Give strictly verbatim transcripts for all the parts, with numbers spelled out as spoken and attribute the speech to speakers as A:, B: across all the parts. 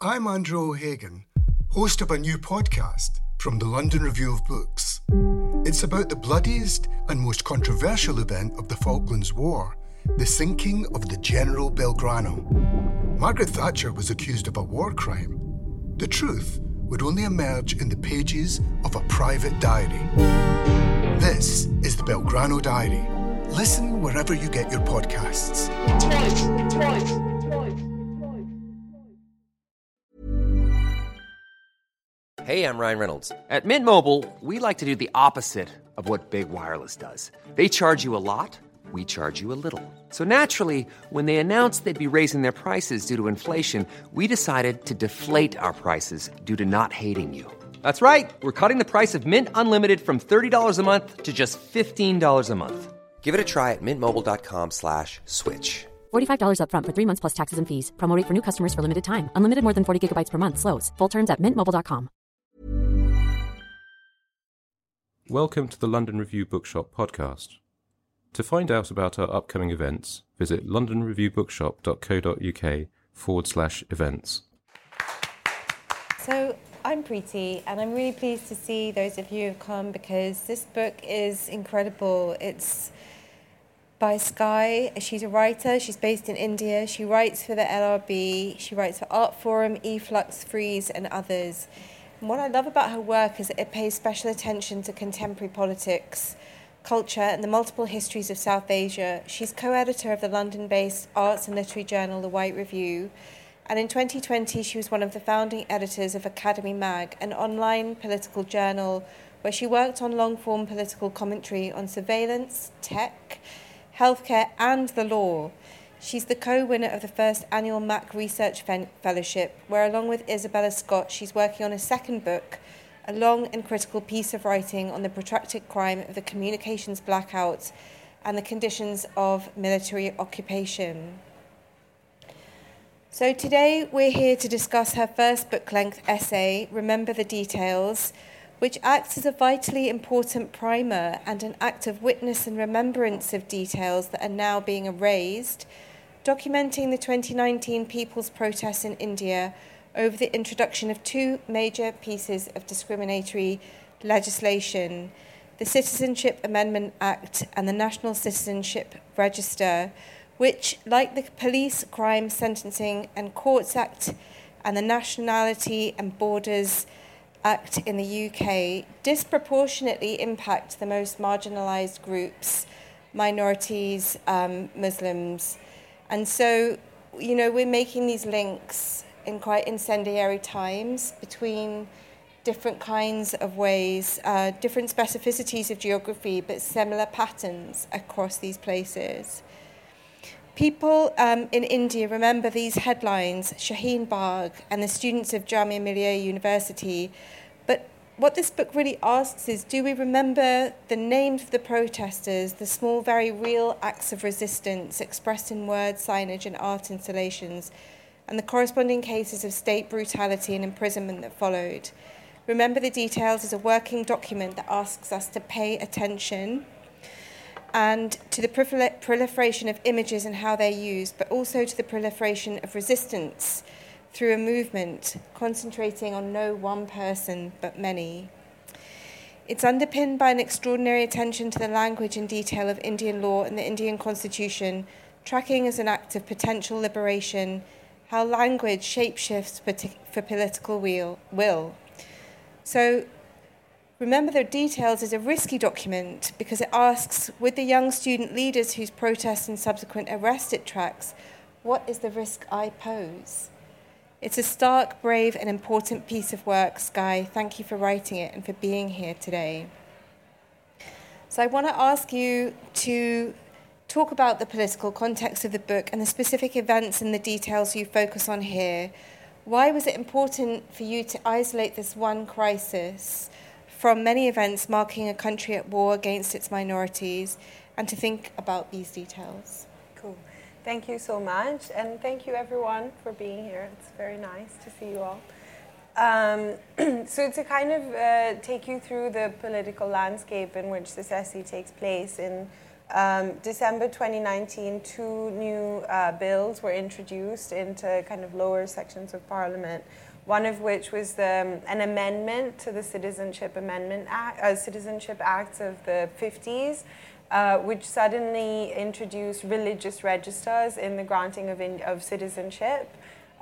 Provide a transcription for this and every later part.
A: I'm Andrew O'Hagan, host of a new podcast from the London Review of Books. It's about the bloodiest and most controversial event of the Falklands War, the sinking of the General Belgrano. Margaret Thatcher was accused of a war crime. The truth would only emerge in the pages of a private diary. This is the Belgrano Diary. Listen wherever you get your podcasts.
B: Twice, twice, twice, twice.
C: Hey, I'm Ryan Reynolds. At Mint Mobile, we like to do the opposite of what Big Wireless does. They charge you a lot, we charge you a little. So naturally, when they announced they'd be raising their prices due to inflation, we decided to deflate our prices due to not hating you. That's right. We're cutting the price of Mint Unlimited from thirty dollars a month to just fifteen dollars a month. Give it a try at mintmobile.com slash switch.
D: forty-five dollars up front for three months plus taxes and fees. Promo rate for new customers for limited time. Unlimited more than forty gigabytes per month. Slows full terms at mint mobile dot com.
E: Welcome to the London Review Bookshop podcast. To find out about our upcoming events, visit londonreviewbookshop.co.uk forward slash events.
F: So I'm Preeti, and I'm really pleased to see those of you who've come because this book is incredible. It's by Skye. She's a writer. She's based in India. She writes for the L R B. She writes for Art Forum, eFlux, Frieze, and others. And what I love about her work is that it pays special attention to contemporary politics, culture, and the multiple histories of South Asia. She's co-editor of the London-based arts and literary journal, The White Review, and in twenty twenty she was one of the founding editors of Academy Mag, an online political journal where she worked on long-form political commentary on surveillance, tech, healthcare, and the law. She's the co-winner of the first annual Mac Research Fellowship, where along with Isabella Scott, she's working on a second book, a long and critical piece of writing on the protracted crime of the communications blackout and the conditions of military occupation. So today we're here to discuss her first book-length essay, Remember the Details, which acts as a vitally important primer and an act of witness and remembrance of details that are now being erased, documenting the twenty nineteen people's protests in India over the introduction of two major pieces of discriminatory legislation, the Citizenship Amendment Act and the National Citizenship Register, which, like the Police, Crime, Sentencing and Courts Act and the Nationality and Borders Act in the U K, disproportionately impact the most marginalised groups, minorities, um, Muslims. And so, you know, we're making these links in quite incendiary times between different kinds of ways, uh, different specificities of geography, but similar patterns across these places. People um, in India remember these headlines, Shaheen Bagh and the students of Jamia Millia University. But what this book really asks is, do we remember the names of the protesters, the small, very real acts of resistance expressed in words, signage and art installations, and the corresponding cases of state brutality and imprisonment that followed? Remember the Details is a working document that asks us to pay attention and to the proliferation of images and how they're used, but also to the proliferation of resistance through a movement concentrating on no one person, but many. It's underpinned by an extraordinary attention to the language and detail of Indian law and the Indian constitution, tracking as an act of potential liberation how language shapeshifts for political will. So, Remember the Details is a risky document because it asks, with the young student leaders whose protests and subsequent arrest it tracks, what is the risk I pose? It's a stark, brave, and important piece of work, Skye. Thank you for writing it and for being here today. So I want to ask you to talk about the political context of the book and the specific events and the details you focus on here. Why was it important for you to isolate this one crisis from many events marking a country at war against its minorities, and to think about these details?
G: Cool. Thank you so much, and thank you everyone for being here. It's very nice to see you all. Um, so to kind of uh, take you through the political landscape in which this essay takes place in um, December twenty nineteen, two new uh, bills were introduced into kind of lower sections of Parliament. One of which was the, an amendment to the Citizenship Amendment Act, uh, Citizenship Acts of the fifties, uh, which suddenly introduced religious registers in the granting of in, of citizenship.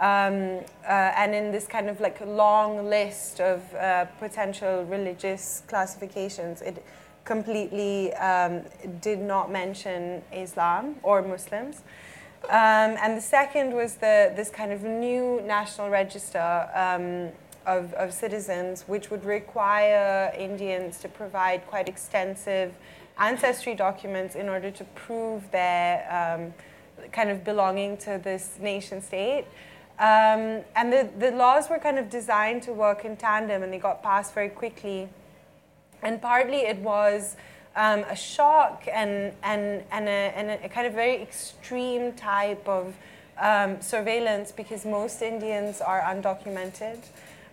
G: Um, uh, and in this kind of like long list of uh, potential religious classifications, it completely um, did not mention Islam or Muslims. Um, and the second was the this kind of new national register um, of, of citizens, which would require Indians to provide quite extensive ancestry documents in order to prove their um, kind of belonging to this nation state. Um, and the, the laws were kind of designed to work in tandem, and they got passed very quickly. And partly it was um, a shock and, and, and, a, and a kind of very extreme type of um, surveillance, because most Indians are undocumented.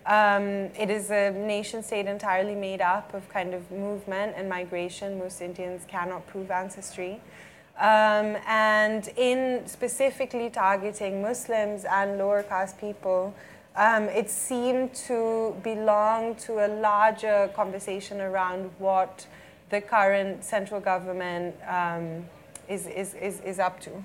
G: Um, it is a nation state entirely made up of kind of movement and migration. Most Indians cannot prove ancestry. Um, and in specifically targeting Muslims and lower caste people, um, it seemed to belong to a larger conversation around what the current central government um, is, is, is, is up to.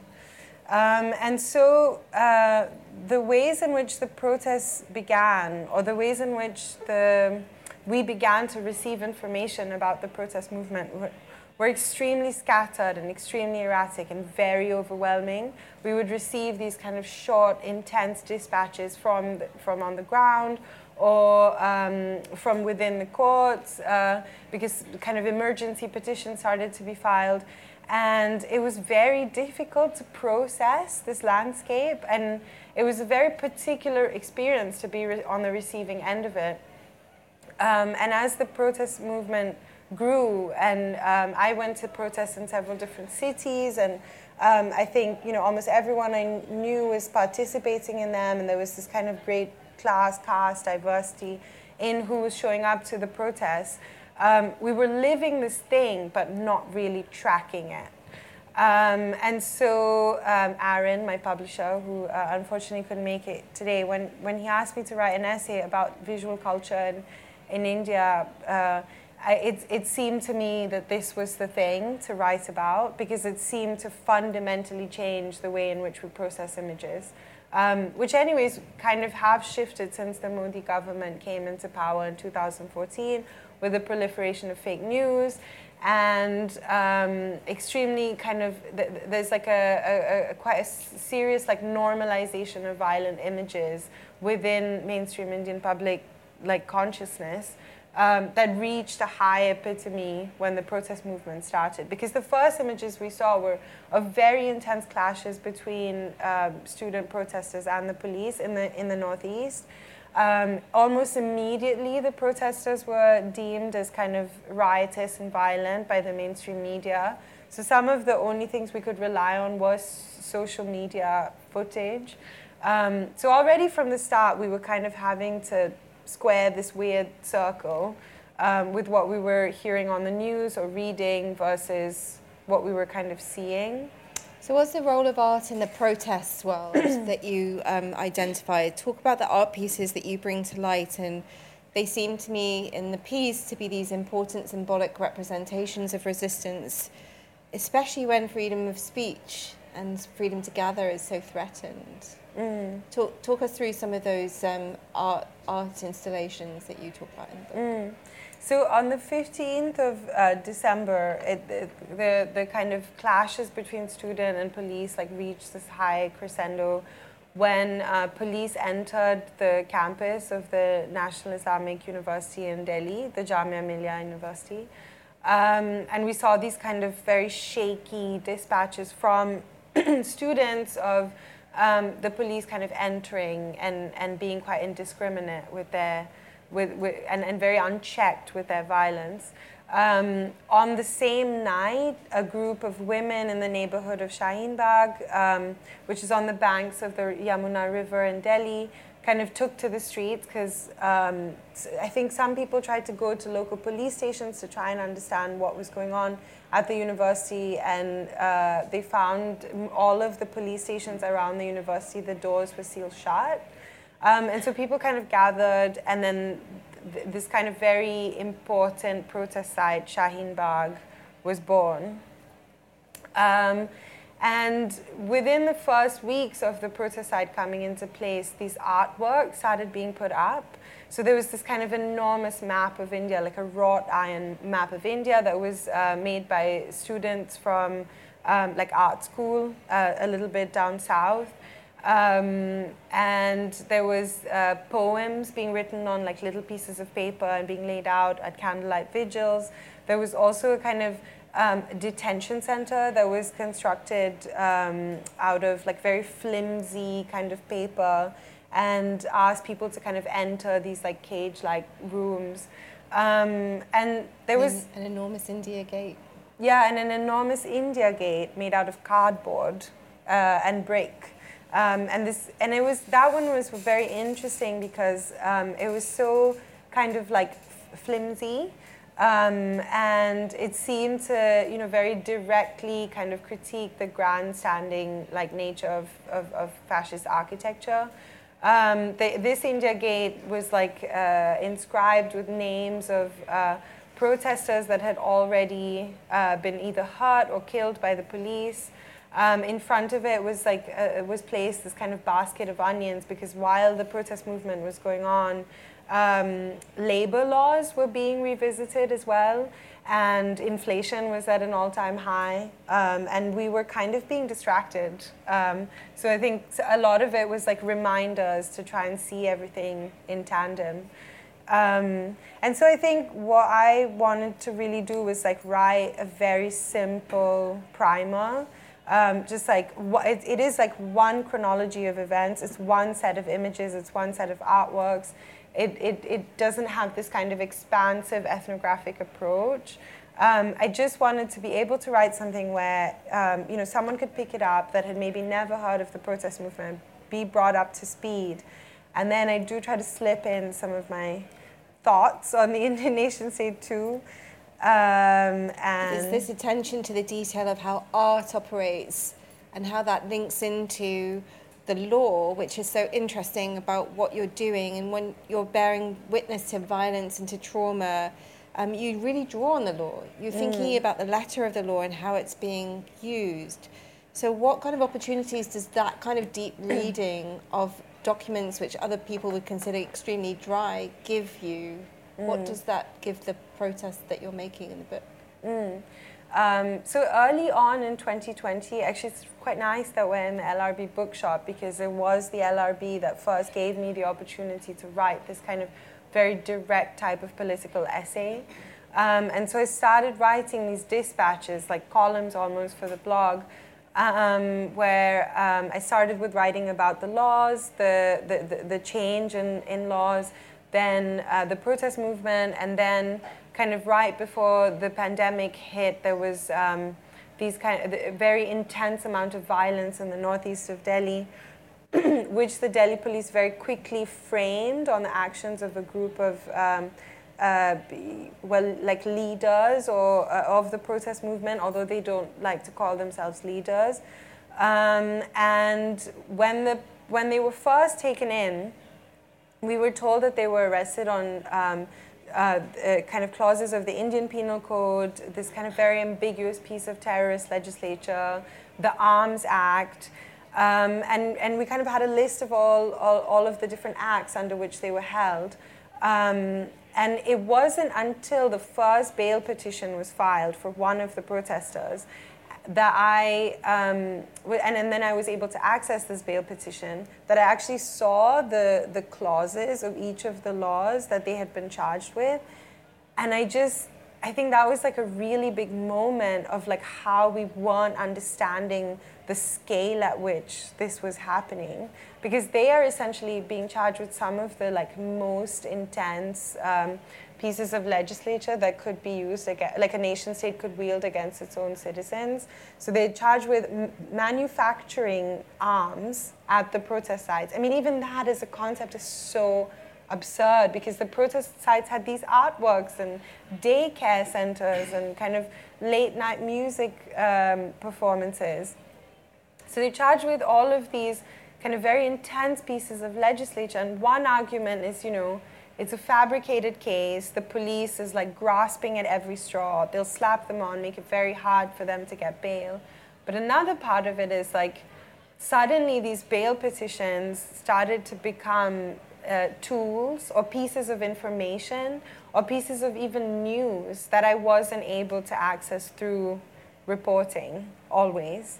G: Um, and so uh, the ways in which the protests began, or the ways in which the, we began to receive information about the protest movement were, were extremely scattered and extremely erratic and very overwhelming. We would receive these kind of short, intense dispatches from, the, from on the ground, or um, from within the courts, uh, because kind of emergency petitions started to be filed. And it was very difficult to process this landscape, and it was a very particular experience to be re- on the receiving end of it. Um, and as the protest movement grew, and um, I went to protests in several different cities, and um, I think, you know, almost everyone I knew was participating in them, and there was this kind of great class, caste diversity in who was showing up to the protests. Um, we were living this thing, but not really tracking it. Um, and so um, Aaron, my publisher, who uh, unfortunately couldn't make it today, when, when he asked me to write an essay about visual culture in, in India, uh, I, it, it seemed to me that this was the thing to write about, because it seemed to fundamentally change the way in which we process images. Um, which anyways kind of have shifted since the Modi government came into power in two thousand fourteen, with the proliferation of fake news and um, extremely kind of, th- there's like a, a, a quite a serious like normalization of violent images within mainstream Indian public like consciousness um, that reached a high epitome when the protest movement started. Because the first images we saw were of very intense clashes between um, student protesters and the police in the in the Northeast. Um, almost immediately, the protesters were deemed as kind of riotous and violent by the mainstream media. So some of the only things we could rely on was social media footage. Um, so already from the start, we were kind of having to square this weird circle um, with what we were hearing on the news or reading versus what we were kind of seeing.
F: So what's the role of art in the protests world that you um, identified? Talk about the art pieces that you bring to light, and they seem to me in the piece to be these important symbolic representations of resistance, especially when freedom of speech and freedom to gather is so threatened. Mm. Talk, talk us through some of those um, art, art installations that you talk about in the book.
G: Mm. So on the fifteenth of uh, December, it, it, the the kind of clashes between student and police like reached this high crescendo when uh, police entered the campus of the National Islamic University in Delhi, the Jamia Millia University, um, and we saw these kind of very shaky dispatches from students of um, the police kind of entering and and being quite indiscriminate with their. With, with, and, and very unchecked with their violence. Um, on the same night, a group of women in the neighborhood of Shaheen Bagh, um, which is on the banks of the Yamuna River in Delhi, kind of took to the streets because um, I think some people tried to go to local police stations to try and understand what was going on at the university, and uh, they found all of the police stations around the university, the doors were sealed shut. Um, and so people kind of gathered, and then th- this kind of very important protest site, Shaheen Bagh, was born. Um, and within the first weeks of the protest site coming into place, these artworks started being put up. So there was this kind of enormous map of India, like a wrought iron map of India that was uh, made by students from um, like art school, uh, a little bit down south. Um, and there was uh, poems being written on like little pieces of paper and being laid out at candlelight vigils. There was also a kind of um, detention center that was constructed um, out of like very flimsy kind of paper, and asked people to kind of enter these like cage-like rooms. Um, and there was
F: an, an enormous India gate.
G: Yeah, and an enormous India gate made out of cardboard uh, and brick. Um, and this, and it was that one was very interesting because um, it was so kind of like f- flimsy, um, and it seemed to, you know, very directly kind of critique the grandstanding like nature of, of, of fascist architecture. Um, the, this India Gate was like uh, inscribed with names of uh, protesters that had already uh, been either hurt or killed by the police. Um, in front of it was like uh, was placed this kind of basket of onions, because while the protest movement was going on, um, labor laws were being revisited as well, and inflation was at an all-time high, um, and we were kind of being distracted. Um, so I think a lot of it was like reminders to try and see everything in tandem. Um, and so I think what I wanted to really do was like write a very simple primer. Um, just like, it, it is like one chronology of events, it's one set of images, it's one set of artworks. It, it, it doesn't have this kind of expansive ethnographic approach. Um, I just wanted to be able to write something where um, you know, someone could pick it up that had maybe never heard of the protest movement, be brought up to speed. And then I do try to slip in some of my thoughts on the Indian nation state too. Um, and
F: There's this attention to the detail of how art operates and how that links into the law, which is so interesting about what you're doing. And when you're bearing witness to violence and to trauma, um, you really draw on the law. You're thinking mm. about the letter of the law and how it's being used. So what kind of opportunities does that kind of deep reading of documents which other people would consider extremely dry give you? Mm. What does that give the protest that you're making in the book?
G: Mm. Um, so early on in twenty twenty, actually it's quite nice that we're in the L R B bookshop, because it was the L R B that first gave me the opportunity to write this kind of very direct type of political essay. Um, and so I started writing these dispatches, like columns almost for the blog, um, where um, I started with writing about the laws, the, the, the, the change in, in laws, then uh, the protest movement, and then kind of right before the pandemic hit, there was um, these kind of a very intense amount of violence in the northeast of Delhi, which the Delhi police very quickly framed on the actions of a group of um, uh, well, like leaders or uh, of the protest movement, although they don't like to call themselves leaders. Um, and when the when they were first taken in, we were told that they were arrested on um, uh, uh, kind of clauses of the Indian Penal Code, this kind of very ambiguous piece of terrorist legislature, the Arms Act, um, and, and we kind of had a list of all, all, all of the different acts under which they were held. Um, and it wasn't until the first bail petition was filed for one of the protesters that I, um, and, and then I was able to access this bail petition, that I actually saw the, the clauses of each of the laws that they had been charged with. And I just, I think that was like a really big moment of like how we weren't understanding the scale at which this was happening. Because they are essentially being charged with some of the like most intense um, pieces of legislature that could be used, against, like a nation state could wield against its own citizens. So they're charged with m- manufacturing arms at the protest sites. I mean, even that as a concept is so absurd, because the protest sites had these artworks and daycare centers and kind of late night music um, performances. So they're charged with all of these kind of very intense pieces of legislature. And one argument is, you know, it's a fabricated case. The police is like grasping at every straw. They'll slap them on, make it very hard for them to get bail. But another part of it is like suddenly these bail petitions started to become uh, tools or pieces of information or pieces of even news that I wasn't able to access through reporting always.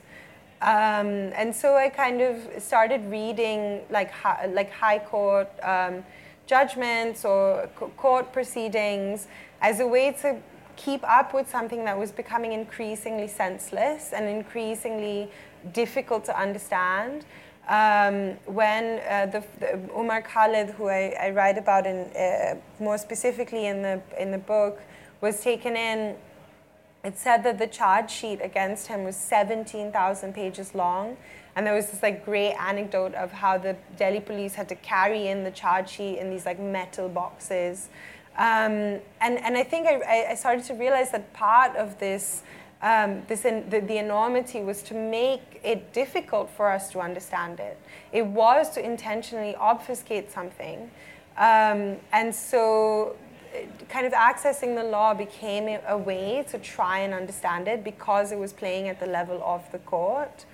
G: Um, and so I kind of started reading like hi, like high court um, judgments or co- court proceedings as a way to keep up with something that was becoming increasingly senseless and increasingly difficult to understand. Um, when uh, the, the Omar Khalid, who I, I write about in uh, more specifically in the in the book, was taken in. It said that the charge sheet against him was seventeen thousand pages long. And there was this like great anecdote of how the Delhi police had to carry in the charge sheet in these like metal boxes. Um, and, and I think I, I started to realize that part of this, um, this in, the, the enormity was to make it difficult for us to understand it. It was to intentionally obfuscate something. Um, and so kind of accessing the law became a, a way to try and understand it because it was playing at the level of the court.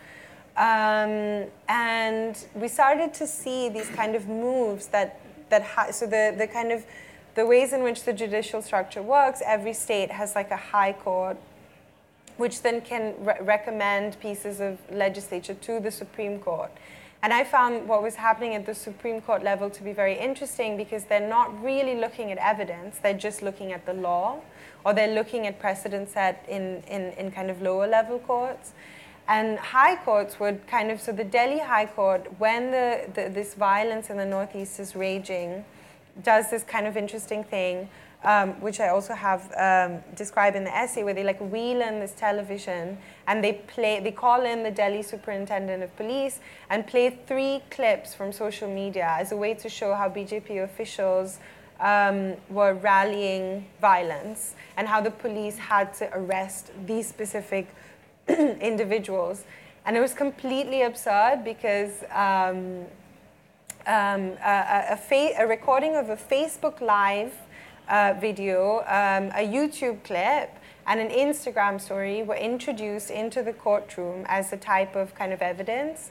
G: Um, and we started to see these kind of moves that, that ha- so the, the kind of, the ways in which the judicial structure works, every state has like a high court, which then can re- recommend pieces of legislature to the Supreme Court. And I found what was happening at the Supreme Court level to be very interesting because they're not really looking at evidence, they're just looking at the law, or they're looking at precedent set in, in, in kind of lower level courts. And high courts would kind of, so the Delhi High Court, when the, the this violence in the Northeast is raging, does this kind of interesting thing, um, which I also have um, described in the essay, where they like wheel in this television and they play, they call in the Delhi Superintendent of Police and play three clips from social media as a way to show how B J P officials um, were rallying violence and how the police had to arrest these specific individuals. And it was completely absurd because um, um, a, a, fa- a recording of a Facebook Live uh, video, um, a YouTube clip, and an Instagram story were introduced into the courtroom as a type of kind of evidence.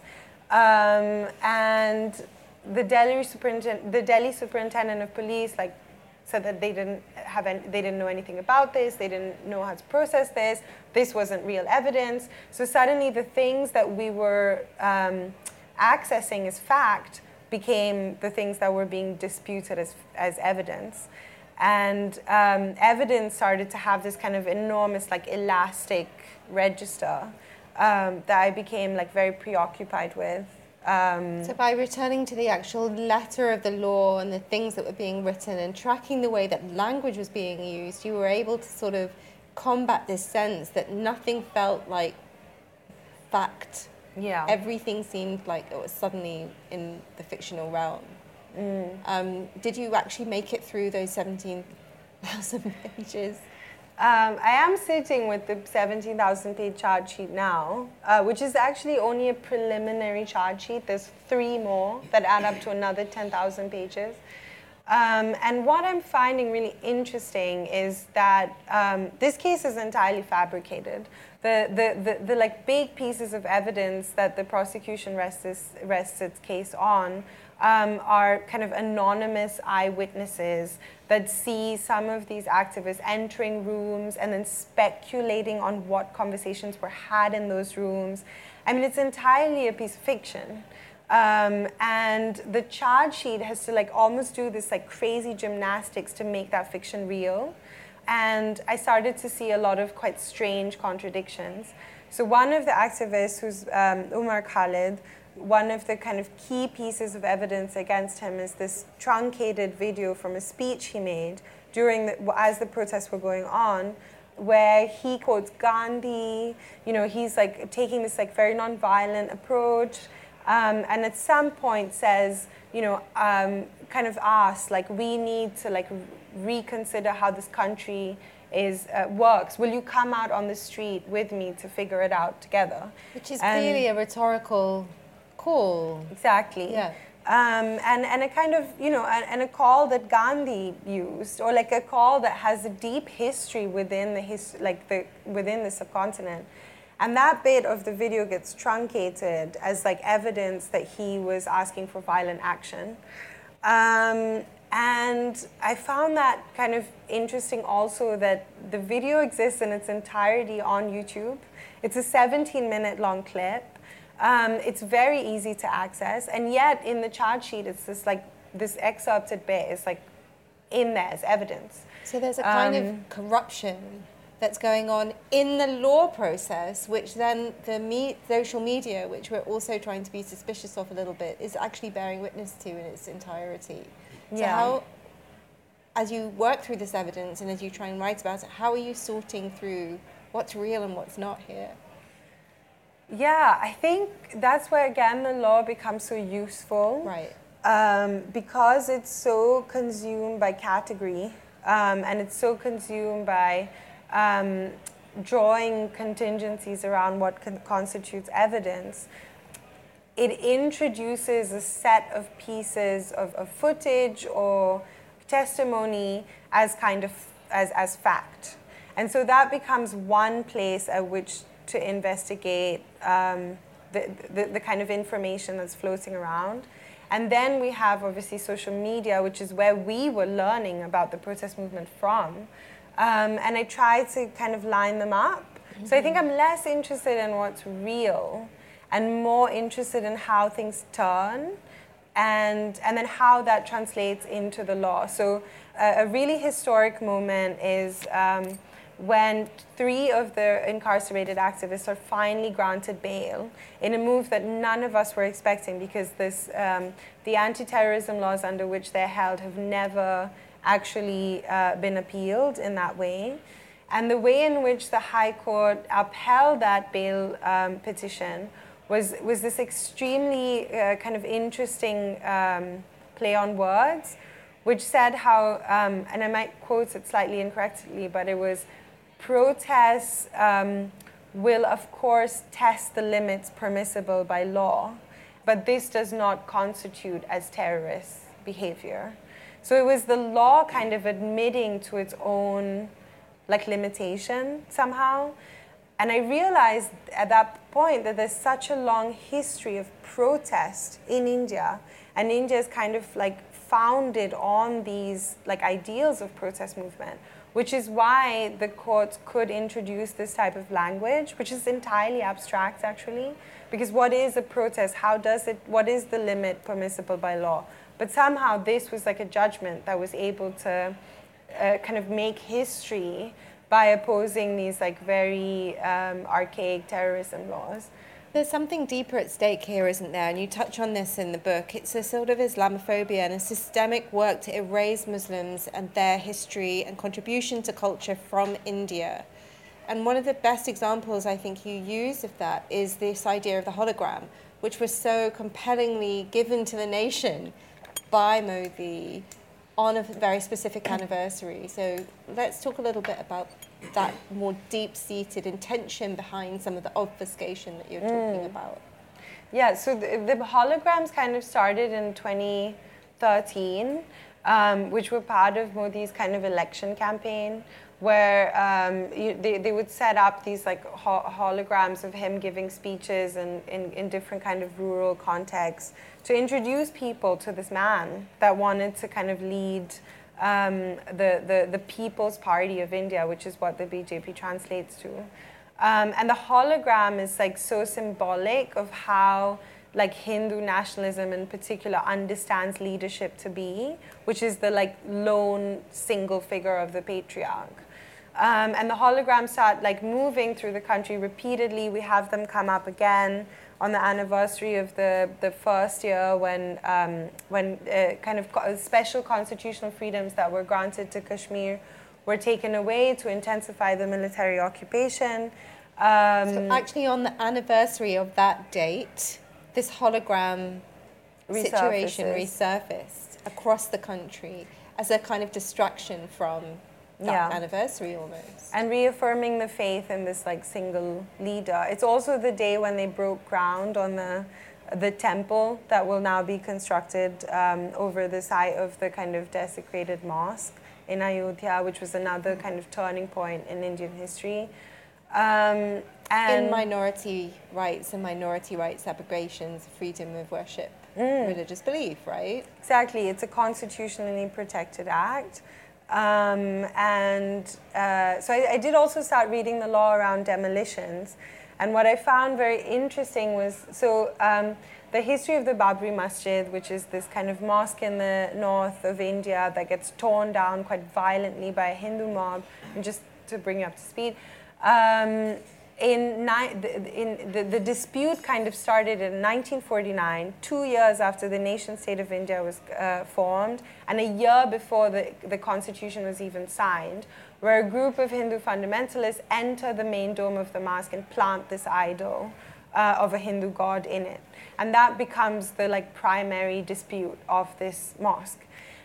G: Um, and the Delhi superintendent, the Delhi superintendent of police, like, said that they didn't have any, they didn't know anything about this, they didn't know how to process this, this wasn't real evidence. So suddenly the things that we were um, accessing as fact became the things that were being disputed as, as evidence. And um, evidence started to have this kind of enormous, like, elastic register um, that I became like very preoccupied with. Um,
F: so by returning to the actual letter of the law and the things that were being written and tracking the way that language was being used, you were able to sort of combat this sense that nothing felt like fact.
G: Yeah.
F: Everything seemed like it was suddenly in the fictional realm. Mm. Um, did you actually make it through those seventeen thousand pages?
G: Um, I am sitting with the seventeen thousand page charge sheet now, uh, which is actually only a preliminary charge sheet. There's three more that add up to another ten thousand pages. Um, and what I'm finding really interesting is that um, this case is entirely fabricated. The, the, the, the like big pieces of evidence that the prosecution rests, this, rests its case on Um, are kind of anonymous eyewitnesses that see some of these activists entering rooms and then speculating on what conversations were had in those rooms. I mean, it's entirely a piece of fiction. Um, and the charge sheet has to like almost do this like crazy gymnastics to make that fiction real. And I started to see a lot of quite strange contradictions. So one of the activists, who's um, Omar Khalid, one of the kind of key pieces of evidence against him is this truncated video from a speech he made during the, as the protests were going on, where he quotes Gandhi. You know, he's like taking this like very non-violent approach, um, and at some point says, you know, um, kind of asks like, we need to like reconsider how this country is uh, works. Will you come out on the street with me to figure it out together?
F: Which is
G: And
F: clearly a rhetorical call.
G: exactly.
F: Yeah.
G: Um, and, and a kind of, you know, and, and a call that Gandhi used, or like a call that has a deep history within the his, like the within the subcontinent. And that bit of the video gets truncated as like evidence that he was asking for violent action. Um, and I found that kind of interesting also, that the video exists in its entirety on YouTube. It's a seventeen minute long clip. Um, it's very easy to access, and yet in the charge sheet, it's this like this excerpted bit is like in there as evidence.
F: So there's a kind
G: Um,
F: of corruption that's going on in the law process, which then the me- social media, which we're also trying to be suspicious of a little bit, is actually bearing witness to in its entirety. So
G: Yeah.
F: how, as you work through this evidence and as you try and write about it, how are you sorting through what's real and what's not here?
G: Yeah, I think that's where again the law becomes so useful.
F: Right.
G: Um, because it's so consumed by category, um, and it's so consumed by um, drawing contingencies around what con- constitutes evidence. It introduces a set of pieces of, of footage or testimony as kind of as, as fact. And so that becomes one place at which to investigate um, the, the, the kind of information that's floating around. And then we have obviously social media, which is where we were learning about the protest movement from. Um, and I try to kind of line them up. Mm-hmm. So I think I'm less interested in what's real and more interested in how things turn and, and then how that translates into the law. So uh, a really historic moment is um, when three of the incarcerated activists are finally granted bail in a move that none of us were expecting, because this, um, the anti-terrorism laws under which they're held have never actually uh, been appealed in that way. And the way in which the High Court upheld that bail um, petition was, was this extremely uh, kind of interesting um, play on words, which said how, um, and I might quote it slightly incorrectly, but it was, protests um, will of course test the limits permissible by law, but this does not constitute as terrorist behavior. So it was the law kind of admitting to its own like limitation somehow. And I realized at that point that there's such a long history of protest in India, and India is kind of like founded on these like ideals of protest movement, which is why the courts could introduce this type of language, which is entirely abstract actually, because what is a protest? How does it, what is the limit permissible by law? But somehow this was like a judgment that was able to uh, kind of make history by opposing these like very um, archaic terrorism laws.
F: There's something deeper at stake here, isn't there? And you touch on this in the book. It's a sort of Islamophobia and a systemic work to erase Muslims and their history and contribution to culture from India. And one of the best examples I think you use of that is this idea of the hologram, which was so compellingly given to the nation by Modi on a very specific anniversary. So let's talk a little bit about that more deep-seated intention behind some of the obfuscation that you're talking mm. about.
G: Yeah, so the, the holograms kind of started in twenty thirteen, um, which were part of Modi's kind of election campaign, where um, you, they, they would set up these like ho- holograms of him giving speeches and in, in different kind of rural contexts to introduce people to this man that wanted to kind of lead um, the, the, the People's Party of India, which is what the B J P translates to. Um, and the hologram is like so symbolic of how like Hindu nationalism in particular understands leadership to be, which is the like lone single figure of the patriarch. Um, and the holograms start like moving through the country repeatedly. We have them come up again on the anniversary of the, the first year when um, when uh, kind of co- special constitutional freedoms that were granted to Kashmir were taken away to intensify the military occupation. Um,
F: So actually on the anniversary of that date, this hologram situation
G: Resurfaces.
F: resurfaced across the country as a kind of distraction from that
G: Yeah.
F: anniversary almost.
G: and reaffirming the faith in this like single leader. It's also the day when they broke ground on the the temple that will now be constructed um, over the site of the kind of desecrated mosque in Ayodhya, which was another kind of turning point in Indian history. Um, and
F: In minority rights and minority rights abrogations, freedom of worship, religious belief, right?
G: Exactly, it's a constitutionally protected act. Um, and uh, so I, I did also start reading the law around demolitions. And what I found very interesting was, so um, the history of the Babri Masjid, which is this kind of mosque in the north of India that gets torn down quite violently by a Hindu mob, and just to bring you up to speed, um, in, ni- in the, the dispute kind of started in nineteen forty-nine, two years after the nation state of India was uh, formed, and a year before the, the constitution was even signed, where a group of Hindu fundamentalists enter the main dome of the mosque and plant this idol uh, of a Hindu god in it. And that becomes the like primary dispute of this mosque.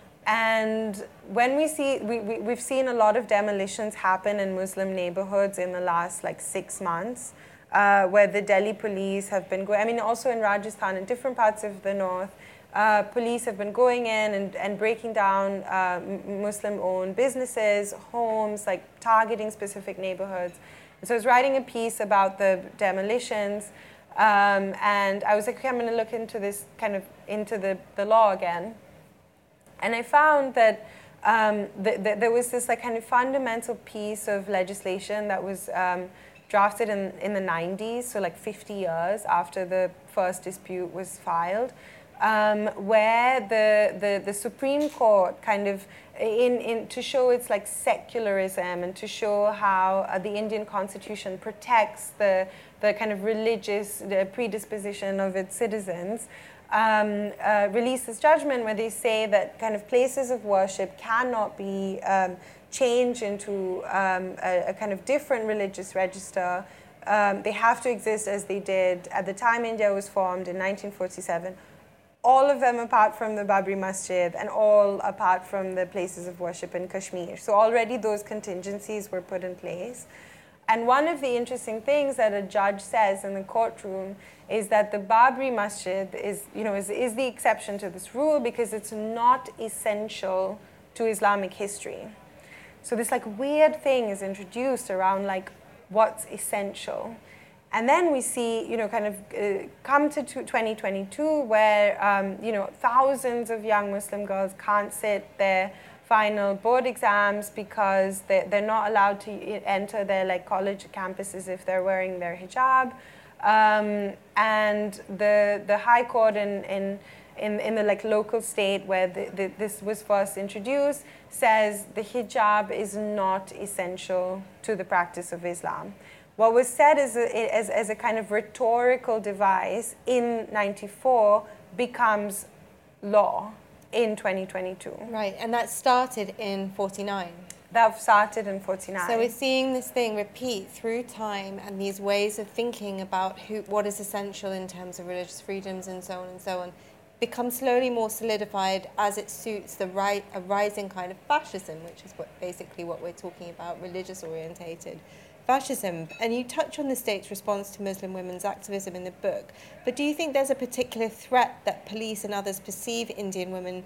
G: And when we see, we, we, we've seen a lot of demolitions happen in Muslim neighborhoods in the last like six months, uh, where the Delhi police have been going, I mean also in Rajasthan and different parts of the north, uh, police have been going in and, and breaking down uh, Muslim-owned businesses, homes, like targeting specific neighborhoods. And so I was writing a piece about the demolitions, um, and I was like, okay, I'm gonna look into this kind of, into the, the law again. And I found that um, th- th- there was this like kind of fundamental piece of legislation that was um, drafted in, in the nineties, so like fifty years after the first dispute was filed, um, where the, the, the Supreme Court kind of, in, in to show its like secularism and to show how uh, the Indian Constitution protects the, the kind of religious the predisposition of its citizens, Um, uh, release this judgment where they say that kind of places of worship cannot be um, changed into um, a, a kind of different religious register. Um, they have to exist as they did at the time India was formed in nineteen forty-seven. All of them apart from the Babri Masjid and all apart from the places of worship in Kashmir. So already those contingencies were put in place. And one of the interesting things that a judge says in the courtroom is that the Babri Masjid is, you know, is, is the exception to this rule because it's not essential to Islamic history. So this like weird thing is introduced around like what's essential. And then we see, you know, kind of uh, come to twenty twenty-two where, um, you know, thousands of young Muslim girls can't sit their final board exams because they're, they're not allowed to enter their like college campuses if they're wearing their hijab. Um, and the the High Court in in, in, in the like local state where the, the, this was first introduced says the hijab is not essential to the practice of Islam. What was said as a, as, as a kind of rhetorical device in ninety-four becomes law in twenty twenty-two.
F: Right, and that started in forty-nine.
G: That started in forty-nine.
F: So we're seeing this thing repeat through time and these ways of thinking about who, what is essential in terms of religious freedoms and so on and so on become slowly more solidified as it suits the right, a rising kind of fascism, which is what basically what we're talking about, religious orientated fascism. And you touch on the state's response to Muslim women's activism in the book, but do you think there's a particular threat that police and others perceive Indian women,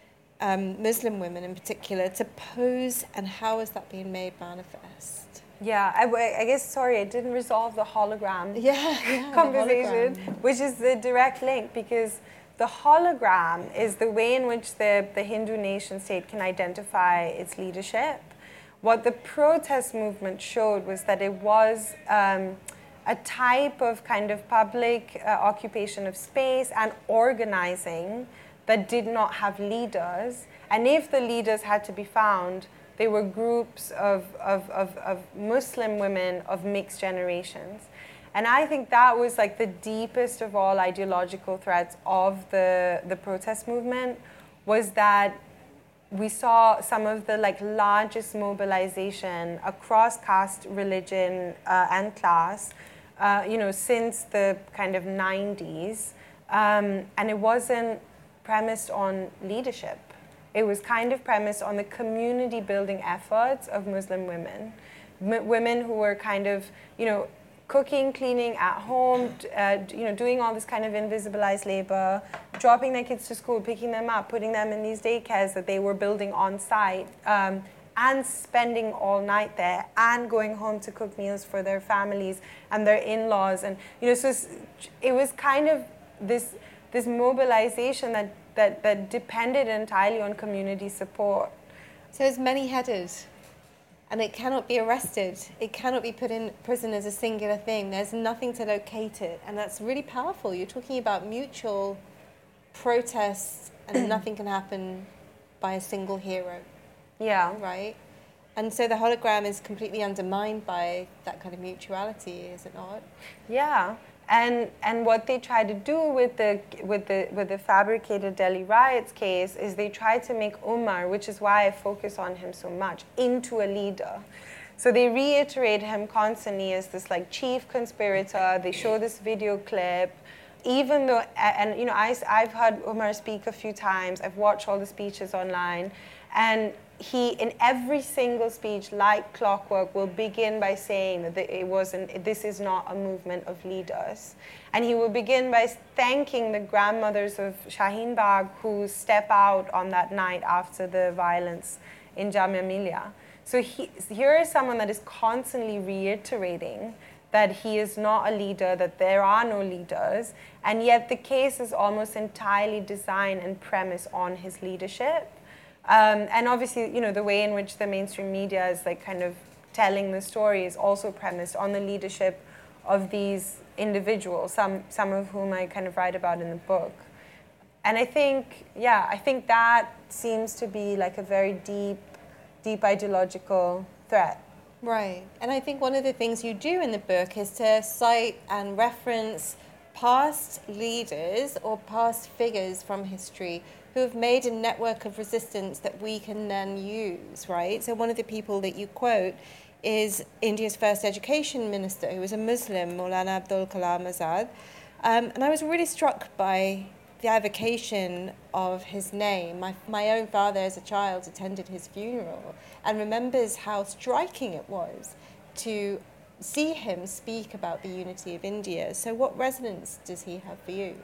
F: um, Muslim women in particular, to pose, and how is that being made manifest?
G: Yeah, I, I guess, sorry, I didn't resolve the hologram
F: Yeah, yeah, the
G: conversation,
F: hologram.
G: which is the direct link, because the hologram is the way in which the, the Hindu nation state can identify its leadership. What the protest movement showed was that it was um, a type of kind of public uh, occupation of space and organizing that did not have leaders And if the leaders had to be found, they were groups of, of, of, of Muslim women of mixed generations. And I think that was like the deepest of all ideological threats of the, the protest movement, was that we saw some of the like largest mobilization across caste, religion, uh, and class, uh, you know, since the kind of nineties. Um, and it wasn't premised on leadership. It was kind of premised on the community building efforts of Muslim women, M- women who were kind of, you know, cooking, cleaning at home, uh, you know, doing all this kind of invisibilized labor, dropping their kids to school, picking them up, putting them in these daycares that they were building on site, um, and spending all night there, and going home to cook meals for their families and their in-laws. And, you know, so it was kind of this this mobilization that, that, that depended entirely on community support.
F: So it's many-headed. And it cannot be arrested. It cannot be put in prison as a singular thing. There's nothing to locate it. And that's really powerful. You're talking about mutual protests and nothing can happen by a single hero.
G: Yeah.
F: Right? And so the hologram is completely undermined by that kind of mutuality, is it not?
G: Yeah. And and what they try to do with the with the with the fabricated Delhi riots case is they try to make Umar, which is why I focus on him so much, into a leader. So they reiterate him constantly as this like chief conspirator. They show this video clip, even though, and you know, I, I've heard Umar speak a few times. I've watched all the speeches online, and he, in every single speech, like clockwork, will begin by saying that it wasn't, this is not a movement of leaders. And he will begin by thanking the grandmothers of Shaheen Bagh who step out on that night after the violence in Jamia Millia. So he, here is someone that is constantly reiterating that he is not a leader, that there are no leaders, and yet the case is almost entirely designed and premised on his leadership. Um, and obviously, you know, the way in which the mainstream media is like kind of telling the story is also premised on the leadership of these individuals, some some of whom I kind of write about in the book. And I think, yeah, I think that seems to be like a very deep, deep ideological threat.
F: Right. And I think one of the things you do in the book is to cite and reference past leaders or past figures from history who have made a network of resistance that we can then use, right? So one of the people that you quote is India's first education minister, who was a Muslim, Maulana Abdul Kalam Azad. Um, and I was really struck by the avocation of his name. My, my own father, as a child, attended his funeral and remembers how striking it was to see him speak about the unity of India. So what resonance does he have for you?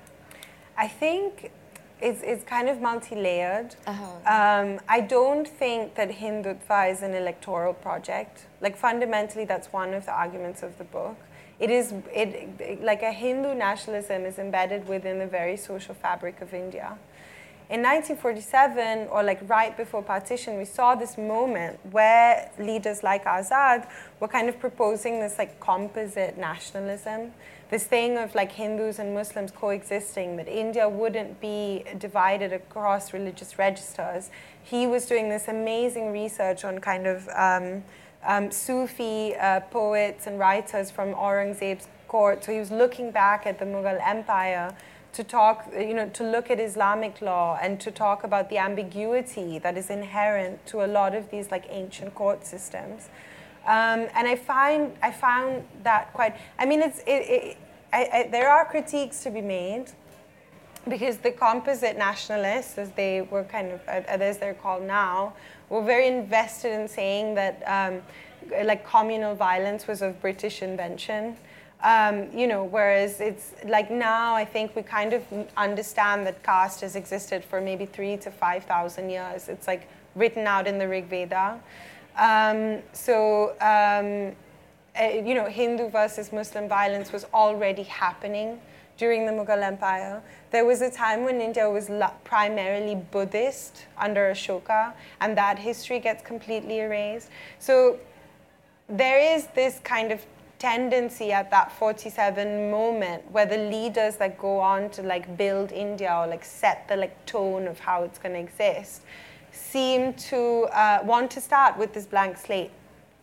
G: I think it's, it's kind of multi-layered.
F: Uh-huh.
G: Um, I don't think that Hindutva is an electoral project. Like fundamentally, that's one of the arguments of the book. It is, it, it, like a Hindu nationalism is embedded within the very social fabric of India. In nineteen forty-seven, or like right before partition, we saw this moment where leaders like Azad were kind of proposing this like composite nationalism, this thing of like Hindus and Muslims coexisting, that India wouldn't be divided across religious registers. He was doing this amazing research on kind of um, um, Sufi uh, poets and writers from Aurangzeb's court. So he was looking back at the Mughal Empire to talk, you know, to look at Islamic law and to talk about the ambiguity that is inherent to a lot of these like ancient court systems. Um, and I find I found that quite. I mean, it's it, it, I, I, there are critiques to be made because the composite nationalists, as they were kind of as they're called now, were very invested in saying that um, like communal violence was of British invention. Um, you know, whereas it's like now I think we kind of understand that caste has existed for maybe three to five thousand years. It's like written out in the Rig Veda. Um, so, um, uh, you know, Hindu versus Muslim violence was already happening during the Mughal Empire. There was a time when India was la- primarily Buddhist under Ashoka, and that history gets completely erased. So there is this kind of tendency at that forty-seven moment where the leaders that go on to like build India or like set the like tone of how it's going to exist seem to uh, want to start with this blank slate.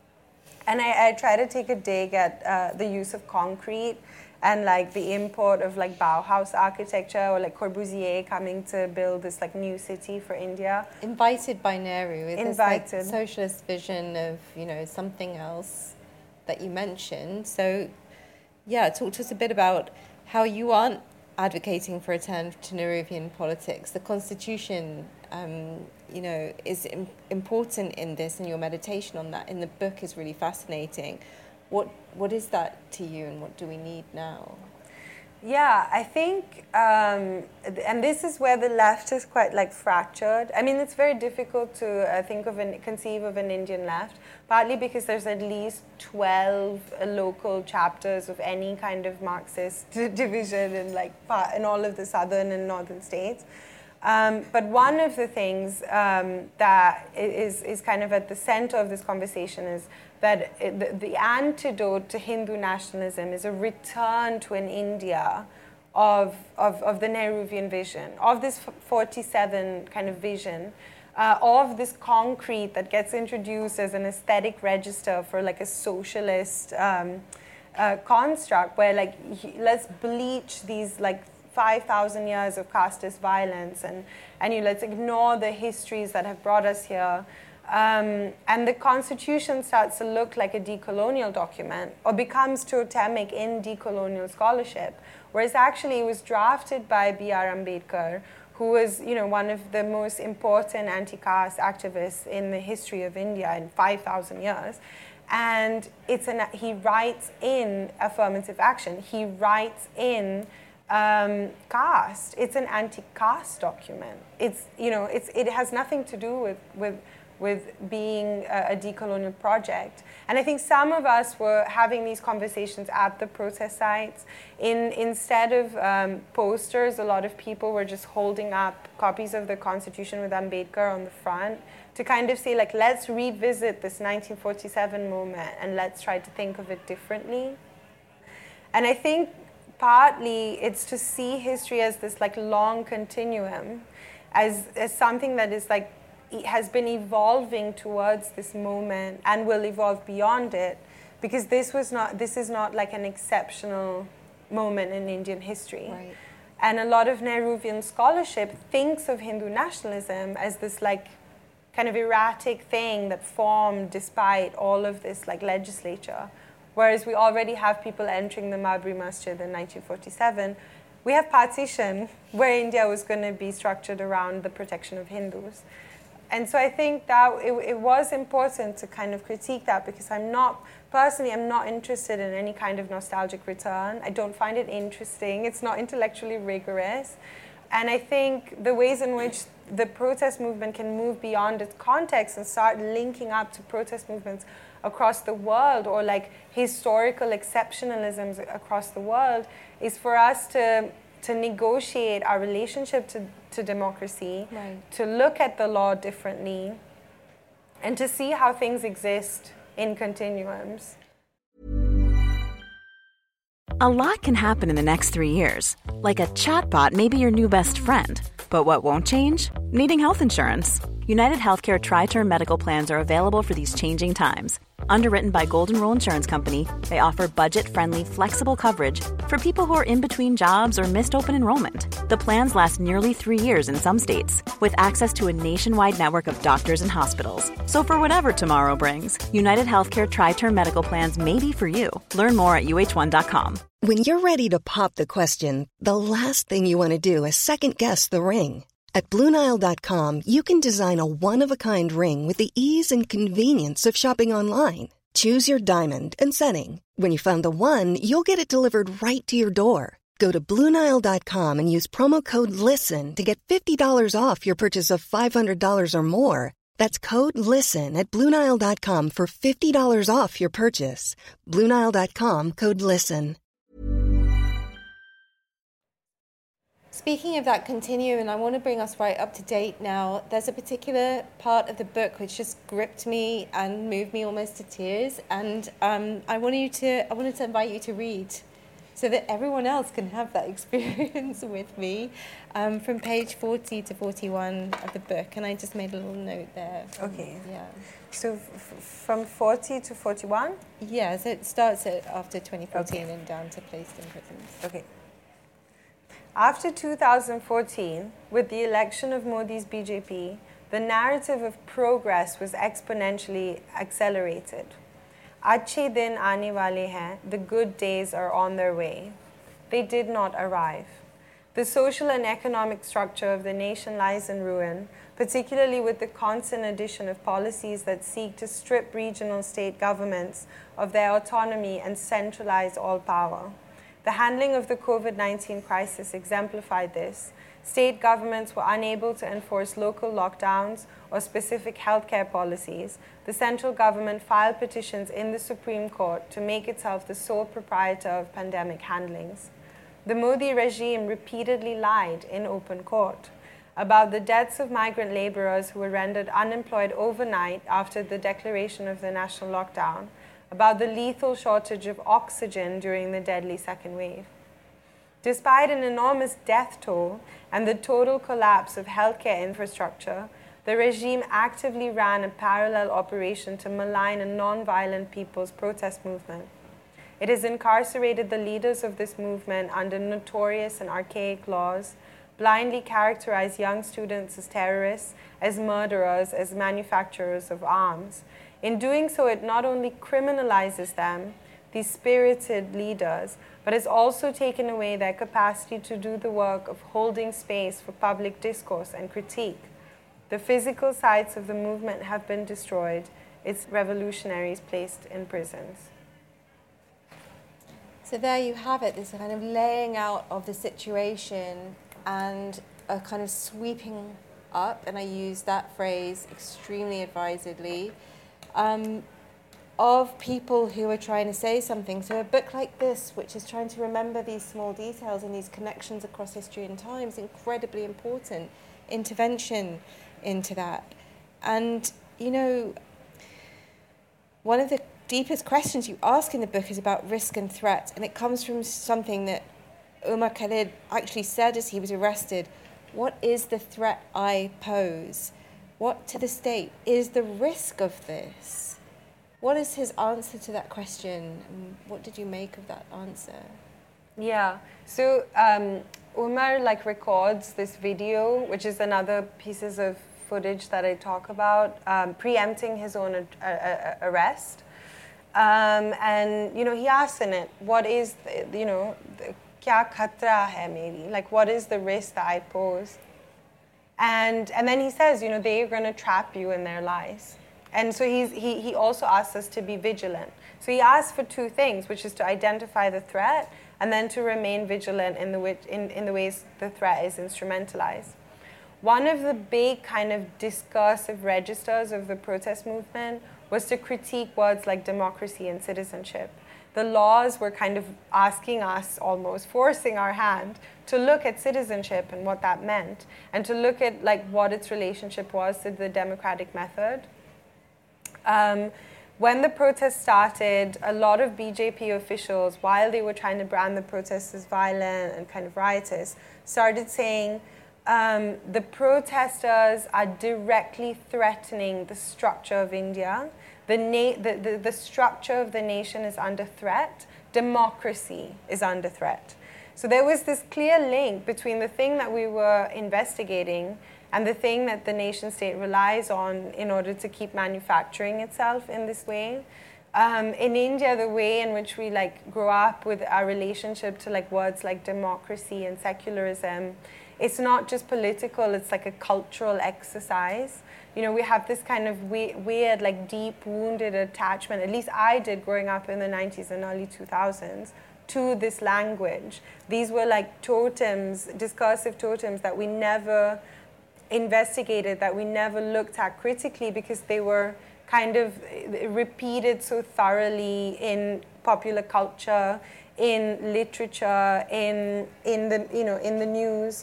G: And I, I try to take a dig at uh, the use of concrete and like the import of like Bauhaus architecture, or like Corbusier coming to build this like new city for India.
F: Invited by Nehru with
G: Invited.
F: this like socialist vision of, you know, something else that you mentioned. So yeah, talk to us a bit about how you aren't advocating for a turn to Nehruvian politics. The Constitution, um, you know, is im- important in this, and your meditation on that in the book is really fascinating. What what is that to you, and what do we need now?
G: Yeah, I think, um, and this is where the left is quite like fractured. I mean, it's very difficult to uh, think of and conceive of an Indian left, partly because there's at least twelve uh, local chapters of any kind of Marxist division in like in all of the southern and northern states. Um, but one of the things um, that is, is kind of at the center of this conversation is that it, the, the antidote to Hindu nationalism is a return to an India of, of, of the Nehruvian vision, of this forty-seven kind of vision, uh, of this concrete that gets introduced as an aesthetic register for like a socialist um, uh, construct where like, let's bleach these like five thousand years of casteist violence, and, and you let's ignore the histories that have brought us here. Um, and the Constitution starts to look like a decolonial document, or becomes totemic in decolonial scholarship, whereas actually it was drafted by B R Ambedkar, who was, you know, one of the most important anti-caste activists in the history of India in five thousand years. And it's an, he writes in affirmative action. He writes in um, caste. It's an anti-caste document. It's, you know, it's, it has nothing to do with, with with being a, a decolonial project. And I think some of us were having these conversations at the protest sites. In, instead of um, posters, a lot of people were just holding up copies of the Constitution with Ambedkar on the front to kind of say, like, let's revisit this nineteen forty-seven moment and let's try to think of it differently. And I think partly it's to see history as this like long continuum, as, as something that is like, it has been evolving towards this moment and will evolve beyond it, because this was not this is not like an exceptional moment in Indian history.
F: Right.
G: And a lot of Nehruvian scholarship thinks of Hindu nationalism as this like kind of erratic thing that formed despite all of this like legislature, whereas we already have people entering the Babri Masjid in nineteen forty-seven. We have partition, where India was going to be structured around the protection of Hindus. And so I think that it, it was important to kind of critique that, because I'm not, personally, I'm not interested in any kind of nostalgic return. I don't find it interesting. It's not intellectually rigorous. And I think the ways in which the protest movement can move beyond its context and start linking up to protest movements across the world, or like historical exceptionalisms across the world, is for us to to negotiate our relationship to, to democracy,
F: right.
G: to look at the law differently, and to see how things exist in continuums.
H: A lot can happen in the next three years. Like a chatbot may be your new best friend. But what won't change? Needing health insurance. United Healthcare Tri-Term Medical Plans are available for these changing times. Underwritten by Golden Rule Insurance Company, they offer budget-friendly, flexible coverage for people who are in between jobs or missed open enrollment. The plans last nearly three years in some states, with access to a nationwide network of doctors and hospitals. So for whatever tomorrow brings, United Healthcare Tri-Term Medical Plans may be for you. Learn more at U H one dot com.
I: When you're ready to pop the question, the last thing you want to do is second-guess the ring. At Blue Nile dot com, you can design a one-of-a-kind ring with the ease and convenience of shopping online. Choose your diamond and setting. When you find the one, you'll get it delivered right to your door. Go to Blue Nile dot com and use promo code LISTEN to get fifty dollars off your purchase of five hundred dollars or more. That's code LISTEN at Blue Nile dot com for fifty dollars off your purchase. Blue Nile dot com, code LISTEN.
F: Speaking of that continuum, and I want to bring us right up to date now, there's a particular part of the book which just gripped me and moved me almost to tears, and um, I wanted you to, I wanted to invite you to read so that everyone else can have that experience with me, um, from page forty to forty-one of the book. And I just made a little note there. From,
G: okay.
F: Yeah.
G: So f- from forty to forty-one?
F: Yeah, so it starts at after twenty fourteen
G: okay.
F: and down to placed in prisons.
G: Okay. After two thousand fourteen, with the election of Modi's B J P, the narrative of progress was exponentially accelerated. Achhe din aane wale hain, the good days are on their way. They did not arrive. The social and economic structure of the nation lies in ruin, particularly with the constant addition of policies that seek to strip regional state governments of their autonomy and centralize all power. The handling of the COVID nineteen crisis exemplified this. State governments were unable to enforce local lockdowns or specific healthcare policies. The central government filed petitions in the Supreme Court to make itself the sole proprietor of pandemic handlings. The Modi regime repeatedly lied in open court about the deaths of migrant laborers who were rendered unemployed overnight after the declaration of the national lockdown, about the lethal shortage of oxygen during the deadly second wave. Despite an enormous death toll and the total collapse of healthcare infrastructure, the regime actively ran a parallel operation to malign a non-violent people's protest movement. It has incarcerated the leaders of this movement under notorious and archaic laws, blindly characterized young students as terrorists, as murderers, as manufacturers of arms. In doing so, it not only criminalizes them, these spirited leaders, but has also taken away their capacity to do the work of holding space for public discourse and critique. The physical sites of the movement have been destroyed, its revolutionaries placed in prisons.
F: So there you have it, this kind of laying out of the situation and a kind of sweeping up, and I use that phrase extremely advisedly, um, of people who are trying to say something. So a book like this, which is trying to remember these small details and these connections across history and time, is incredibly important intervention into that. And, you know, one of the deepest questions you ask in the book is about risk and threat, and it comes from something that Omar Khalid actually said as he was arrested. What is the threat I pose? What to the state is the risk of this? What is his answer to that question? What did you make of that answer?
G: Yeah, so um, Umar like records this video, which is another pieces of footage that I talk about, um, preempting his own uh, uh, arrest. Um, and, you know, he asks in it, what is, the, you know, the, kya khatra hai meri? Like, what is the risk that I pose? And and then he says, you know, they're going to trap you in their lies. And so he's, he, he also asks us to be vigilant. So he asks for two things, which is to identify the threat and then to remain vigilant in the, which, in, in the ways the threat is instrumentalized. One of the big kind of discursive registers of the protest movement was to critique words like democracy and citizenship. The laws were kind of asking us, almost forcing our hand, to look at citizenship and what that meant, and to look at like what its relationship was to the democratic method. Um, when the protest started, a lot of B J P officials, while they were trying to brand the protests as violent and kind of riotous, started saying, Um, the protesters are directly threatening the structure of India. The, na- the, the, the structure of the nation is under threat. Democracy is under threat. So there was this clear link between the thing that we were investigating and the thing that the nation state relies on in order to keep manufacturing itself in this way. Um, in India, the way in which we like grow up with our relationship to like words like democracy and secularism, it's not just political, it's like a cultural exercise. You know, we have this kind of we- weird, like deep wounded attachment, at least I did growing up in the nineties and early two thousands, to this language. These were like totems, discursive totems that we never investigated, that we never looked at critically because they were kind of repeated so thoroughly in popular culture, in literature, in in the you know in the news.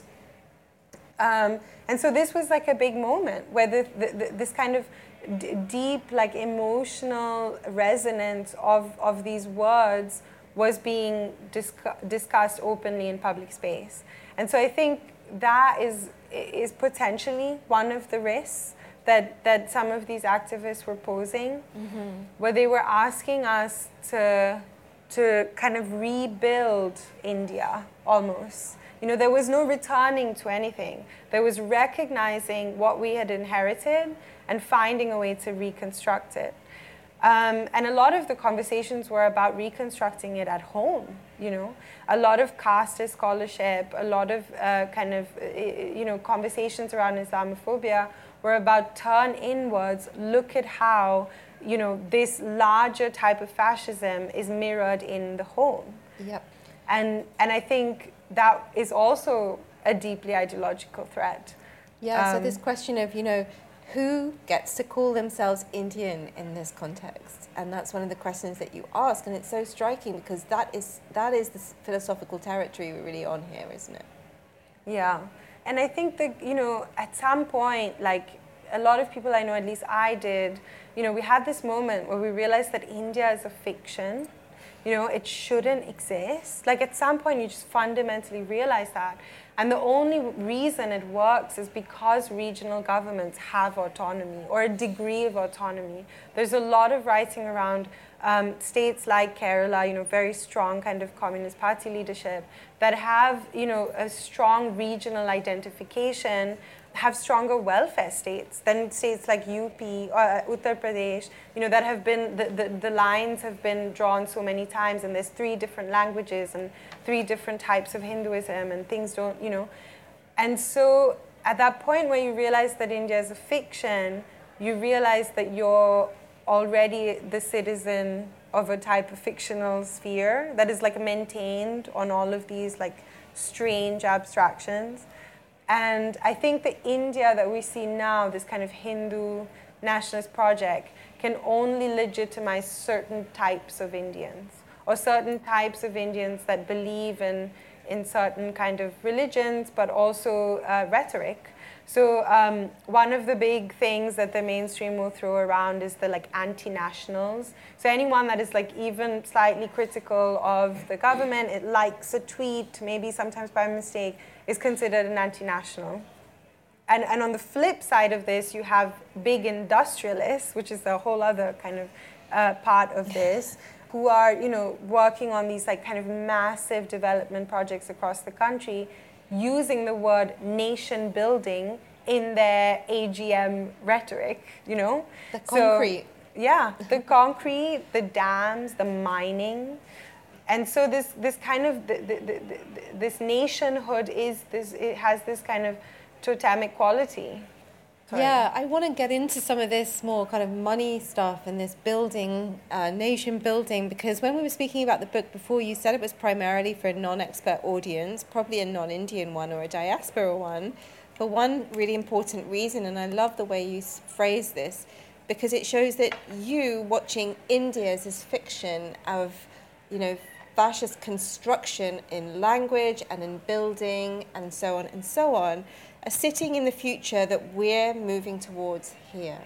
G: Um, and so this was like a big moment where the, the, the, this kind of d- deep, like emotional resonance of, of these words was being discu- discussed openly in public space. And so I think that is is potentially one of the risks that, that some of these activists were posing, mm-hmm. where they were asking us to, to kind of rebuild India almost. You know, there was no returning to anything. There was recognizing what we had inherited and finding a way to reconstruct it. Um, and a lot of the conversations were about reconstructing it at home, you know. A lot of caste scholarship, a lot of uh, kind of, uh, you know, conversations around Islamophobia were about turn inwards, look at how, you know, this larger type of fascism is mirrored in the home.
F: Yep.
G: And, and I think that is also a deeply ideological threat.
F: Yeah,
G: um,
F: so this question of, you know, who gets to call themselves Indian in this context? And that's one of the questions that you ask, and it's so striking because that is that is the philosophical territory we're really on here, isn't it?
G: Yeah, and I think that, you know, at some point, like a lot of people I know, at least I did, you know, we had this moment where we realized that India is a fiction. You know, it shouldn't exist. Like at some point you just fundamentally realize that. And the only reason it works is because regional governments have autonomy or a degree of autonomy. There's a lot of writing around um, states like Kerala, you know, very strong kind of Communist Party leadership that have, you know, a strong regional identification, have stronger welfare states than states like U P or uh, Uttar Pradesh, you know, that have been, the, the, the lines have been drawn so many times, and there's three different languages and three different types of Hinduism, and things don't, you know. And so at that point where you realize that India is a fiction, you realize that you're already the citizen of a type of fictional sphere that is like maintained on all of these like strange abstractions. And I think the India that we see now, this kind of Hindu nationalist project, can only legitimize certain types of Indians, or certain types of Indians that believe in, in certain kind of religions, but also uh, rhetoric. So um, one of the big things that the mainstream will throw around is the like anti-nationals. So anyone that is like even slightly critical of the government, it likes a tweet, maybe sometimes by mistake, is considered an anti-national. And, and on the flip side of this, you have big industrialists, which is a whole other kind of uh, part of this, who are, you know, working on these like kind of massive development projects across the country, using the word nation building in their A G M rhetoric, you know?
F: The concrete.
G: So, yeah, the concrete, the dams, the mining. And so this this kind of, the, the, the, the, this nationhood is, this, it has this kind of totemic quality. Sorry.
F: Yeah, I want to get into some of this more kind of money stuff and this building, uh, nation building, because when we were speaking about the book before, you said it was primarily for a non-expert audience, probably a non-Indian one or a diaspora one, for one really important reason, and I love the way you phrase this, because it shows that you watching India as this fiction of, you know, fascist construction in language and in building and so on and so on, are sitting in the future that we're moving towards here.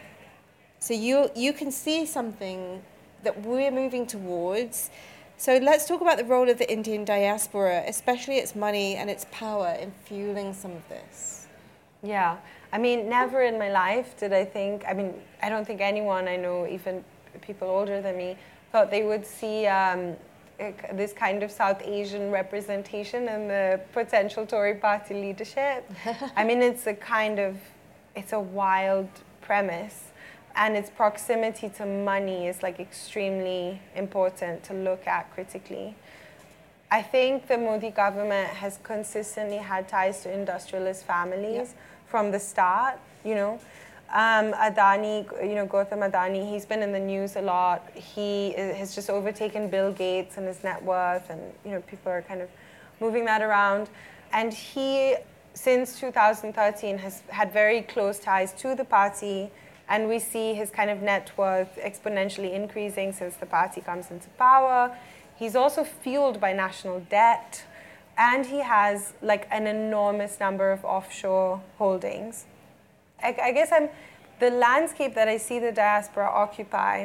F: So you you can see something that we're moving towards. So let's talk about the role of the Indian diaspora, especially its money and its power in fueling some of this.
G: Yeah, I mean, never in my life did I think, I mean, I don't think anyone I know, even people older than me, thought they would see um, this kind of South Asian representation in the potential Tory party leadership. I mean, it's a kind of, it's a wild premise, and its proximity to money is like extremely important to look at critically. I think the Modi government has consistently had ties to industrialist families yeah. from the start, you know. Um, Adani, you know, Gautam Adani, he's been in the news a lot. He has just overtaken Bill Gates and his net worth, and, you know, people are kind of moving that around. And he, since two thousand thirteen, has had very close ties to the party, and we see his kind of net worth exponentially increasing since the party comes into power. He's also fueled by national debt, and he has like an enormous number of offshore holdings. I, I guess I'm, the landscape that I see the diaspora occupy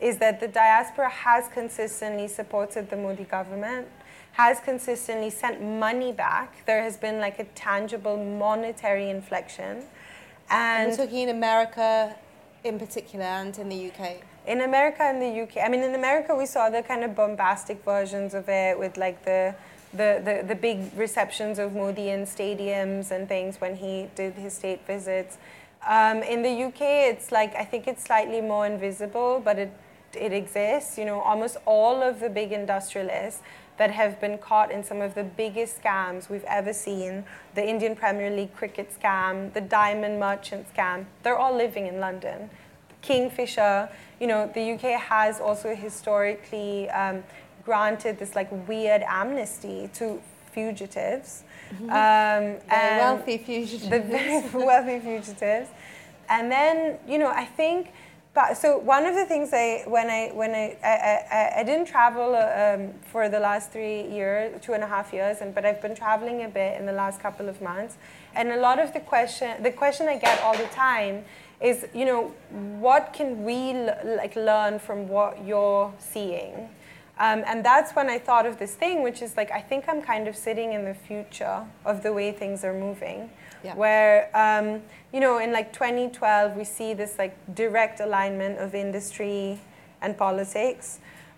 G: is that the diaspora has consistently supported the Modi government, has consistently sent money back. There has been like a tangible monetary inflection. And,
F: and we're talking in America in particular and in the U K.
G: In America and the U K. I mean, in America, we saw the kind of bombastic versions of it with like the the, the, the big receptions of Modi in stadiums and things when he did his state visits. Um, in the U K, it's like, I think it's slightly more invisible, but it, it exists. You know, almost all of the big industrialists that have been caught in some of the biggest scams we've ever seen, the Indian Premier League cricket scam, the diamond merchant scam, they're all living in London. Kingfisher, you know, the U K has also historically um, granted this like weird amnesty to fugitives.
F: Mm-hmm.
G: Um,
F: very
G: and
F: wealthy fugitives.
G: The very wealthy fugitives. And then, you know, I think, but, so one of the things I, when I, when I, I, I, I didn't travel um, for the last three years, two and a half years, and but I've been traveling a bit in the last couple of months. And a lot of the question, the question I get all the time is, you know, what can we l- like learn from what you're seeing? Um, and that's when I thought of this thing, which is like, I think I'm kind of sitting in the future of the way things are moving. Yeah. Where, um, you know, in like twenty twelve, we see this like direct alignment of industry and politics.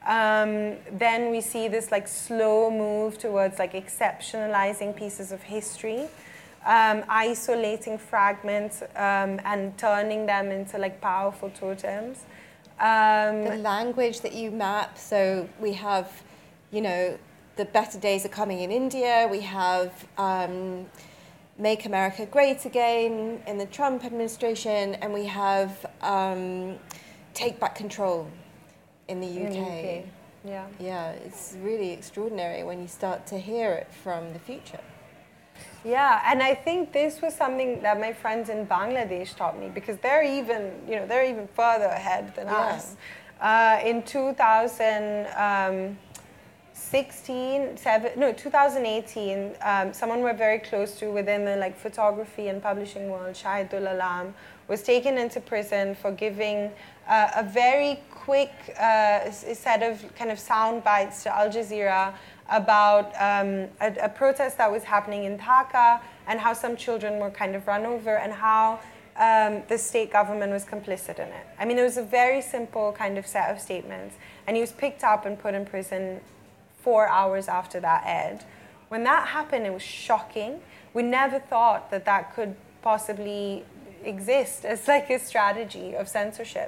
G: Um, then we see this like slow move towards like exceptionalizing pieces of history, um, isolating fragments um, and turning them into like powerful totems. Um,
F: the language that you map, so we have, you know, the better days are coming in India, we have um, Make America Great Again in the Trump administration, and we have um, Take Back Control in the U K.
G: In the U K. Yeah.
F: Yeah, it's really extraordinary when you start to hear it from the future.
G: Yeah, and I think this was something that my friends in Bangladesh taught me, because they're even, you know, they're even further ahead than yeah. us. Uh, in two thousand sixteen, seven, no, two thousand eighteen, um, someone we're very close to within the like photography and publishing world, Shahidul Alam, was taken into prison for giving uh, a very quick uh, set of kind of sound bites to Al Jazeera about um, a, a protest that was happening in Dhaka and how some children were kind of run over and how um, the state government was complicit in it. I mean, it was a very simple kind of set of statements. And he was picked up and put in prison four hours after that aired. When that happened, it was shocking. We never thought that that could possibly exist as like a strategy of censorship.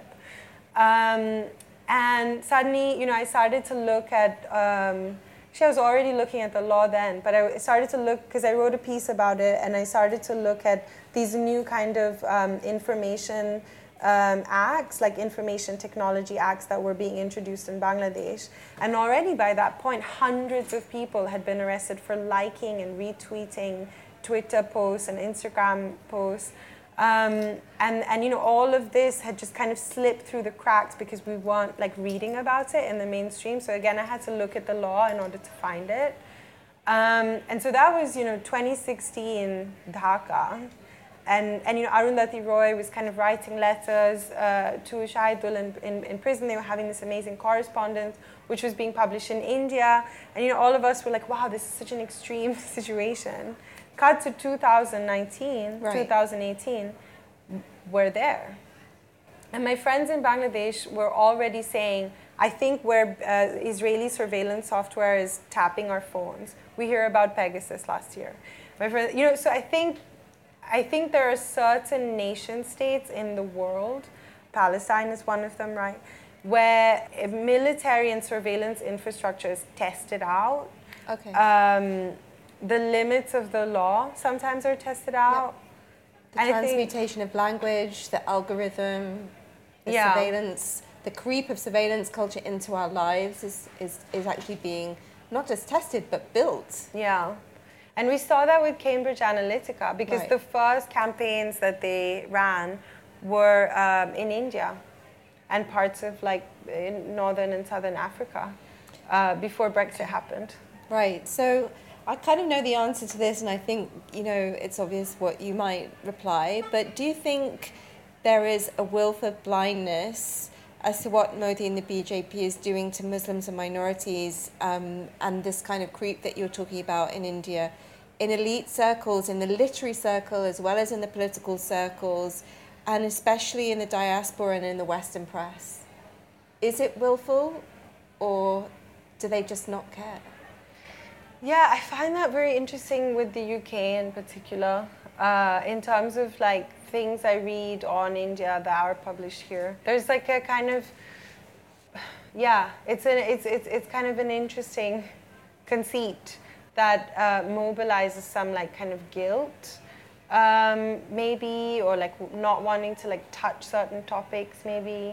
G: Um, and suddenly, you know, I started to look at, um, actually I was already looking at the law then, but I started to look, because I wrote a piece about it, and I started to look at these new kind of um, information um, acts, like information technology acts that were being introduced in Bangladesh. And already by that point, hundreds of people had been arrested for liking and retweeting Twitter posts and Instagram posts. Um, and, and, you know, all of this had just kind of slipped through the cracks because we weren't, like, reading about it in the mainstream. So, again, I had to look at the law in order to find it. Um, and so that was, you know, twenty sixteen Dhaka. And, and you know, Arundhati Roy was kind of writing letters uh, to Shahidul in, in, in prison. They were having this amazing correspondence, which was being published in India. And, you know, all of us were like, wow, this is such an extreme situation. Cut to two thousand nineteen, right. two thousand eighteen, we're there. And my friends in Bangladesh were already saying, I think where uh, Israeli surveillance software is tapping our phones. We hear about Pegasus last year. My friend, you know, so I think, I think there are certain nation states in the world, Palestine is one of them, right, where military and surveillance infrastructure is tested out.
F: Okay.
G: Um, the limits of the law sometimes are tested out.
F: Yep. The
G: and
F: transmutation think, of language, the algorithm, the
G: yeah.
F: surveillance, the creep of surveillance culture into our lives is, is, is actually being not just tested, but built.
G: Yeah. And we saw that with Cambridge Analytica, because
F: right.
G: the first campaigns that they ran were um, in India and parts of like in northern and southern Africa uh, before Brexit happened.
F: Right. So I kind of know the answer to this, and I think, you know, it's obvious what you might reply, but do you think there is a willful blindness as to what Modi and the B J P is doing to Muslims and minorities, um, and this kind of creep that you're talking about in India, in elite circles, in the literary circle, as well as in the political circles, and especially in the diaspora and in the Western press. Is it willful, or do they just not care?
G: Yeah, I find that very interesting with the U K in particular, uh, in terms of like things I read on India that are published here. There's like a kind of, yeah, it's an, it's it's it's kind of an interesting conceit that uh, mobilizes some like kind of guilt, um, maybe, or like not wanting to like touch certain topics, maybe,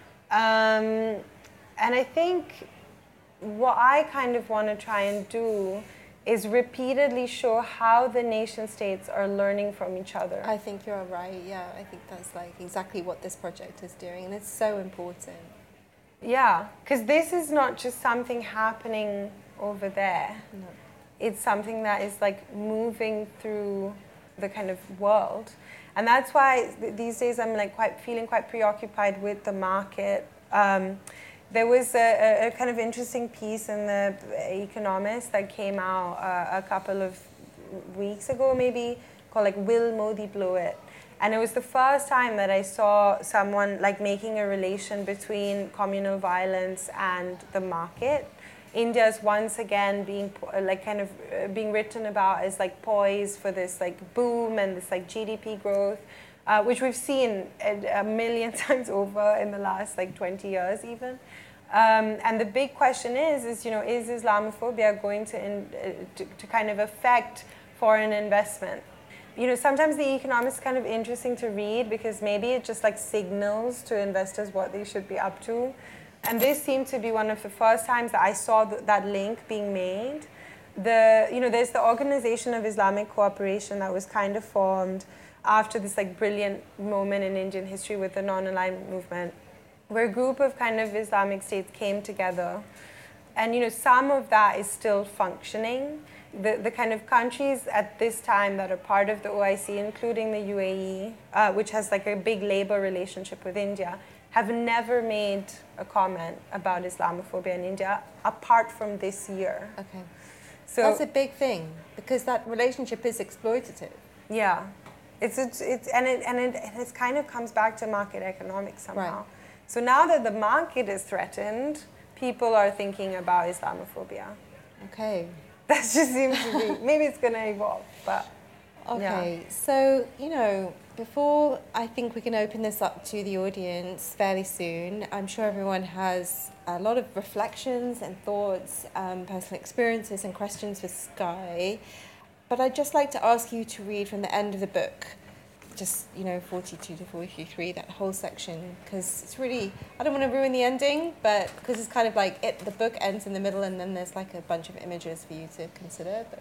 G: um, and I think what I kind of want to try and do is repeatedly show how the nation states are learning from each other.
F: I think you're right, yeah. I think that's like exactly what this project is doing, and it's so important.
G: Yeah, because this is not just something happening over there.
F: No.
G: It's something that is like moving through the kind of world. And that's why th- these days I'm like quite feeling quite preoccupied with the market. Um, There was a, a kind of interesting piece in the Economist that came out uh, a couple of weeks ago, maybe, called like "Will Modi Blow It?" And it was the first time that I saw someone like making a relation between communal violence and the market. India is once again being like kind of uh, being written about as like poised for this like boom and this like G D P growth. Uh, which we've seen a, a million times over in the last like twenty years even. Um, and the big question is, is, you know, is Islamophobia going to, in, uh, to, to kind of affect foreign investment? You know, sometimes The Economist is kind of interesting to read because maybe it just like signals to investors what they should be up to. And this seemed to be one of the first times that I saw th- that link being made. The, you know, there's the Organization of Islamic Cooperation that was kind of formed after this like brilliant moment in Indian history with the non-aligned movement, where a group of kind of Islamic states came together. And you know, some of that is still functioning. The the kind of countries at this time that are part of the O I C, including the U A E, uh, which has like a big labor relationship with India, have never made a comment about Islamophobia in India, apart from this year.
F: Okay.
G: So
F: that's a big thing, because that relationship is exploitative.
G: Yeah. It's, it's, it's and it and it and it kind of comes back to market economics somehow.
F: Right.
G: So now that the market is threatened, people are thinking about Islamophobia.
F: Okay.
G: That just seems to be, maybe it's going to evolve, but
F: okay.
G: Yeah.
F: So, you know, before I think we can open this up to the audience fairly soon, I'm sure everyone has a lot of reflections and thoughts, um, personal experiences and questions for Skye. But I'd just like to ask you to read from the end of the book, just, you know, forty-two to forty-three, that whole section, because it's really, I don't want to ruin the ending, but because it's kind of like it, the book ends in the middle and then there's like a bunch of images for you to consider. But.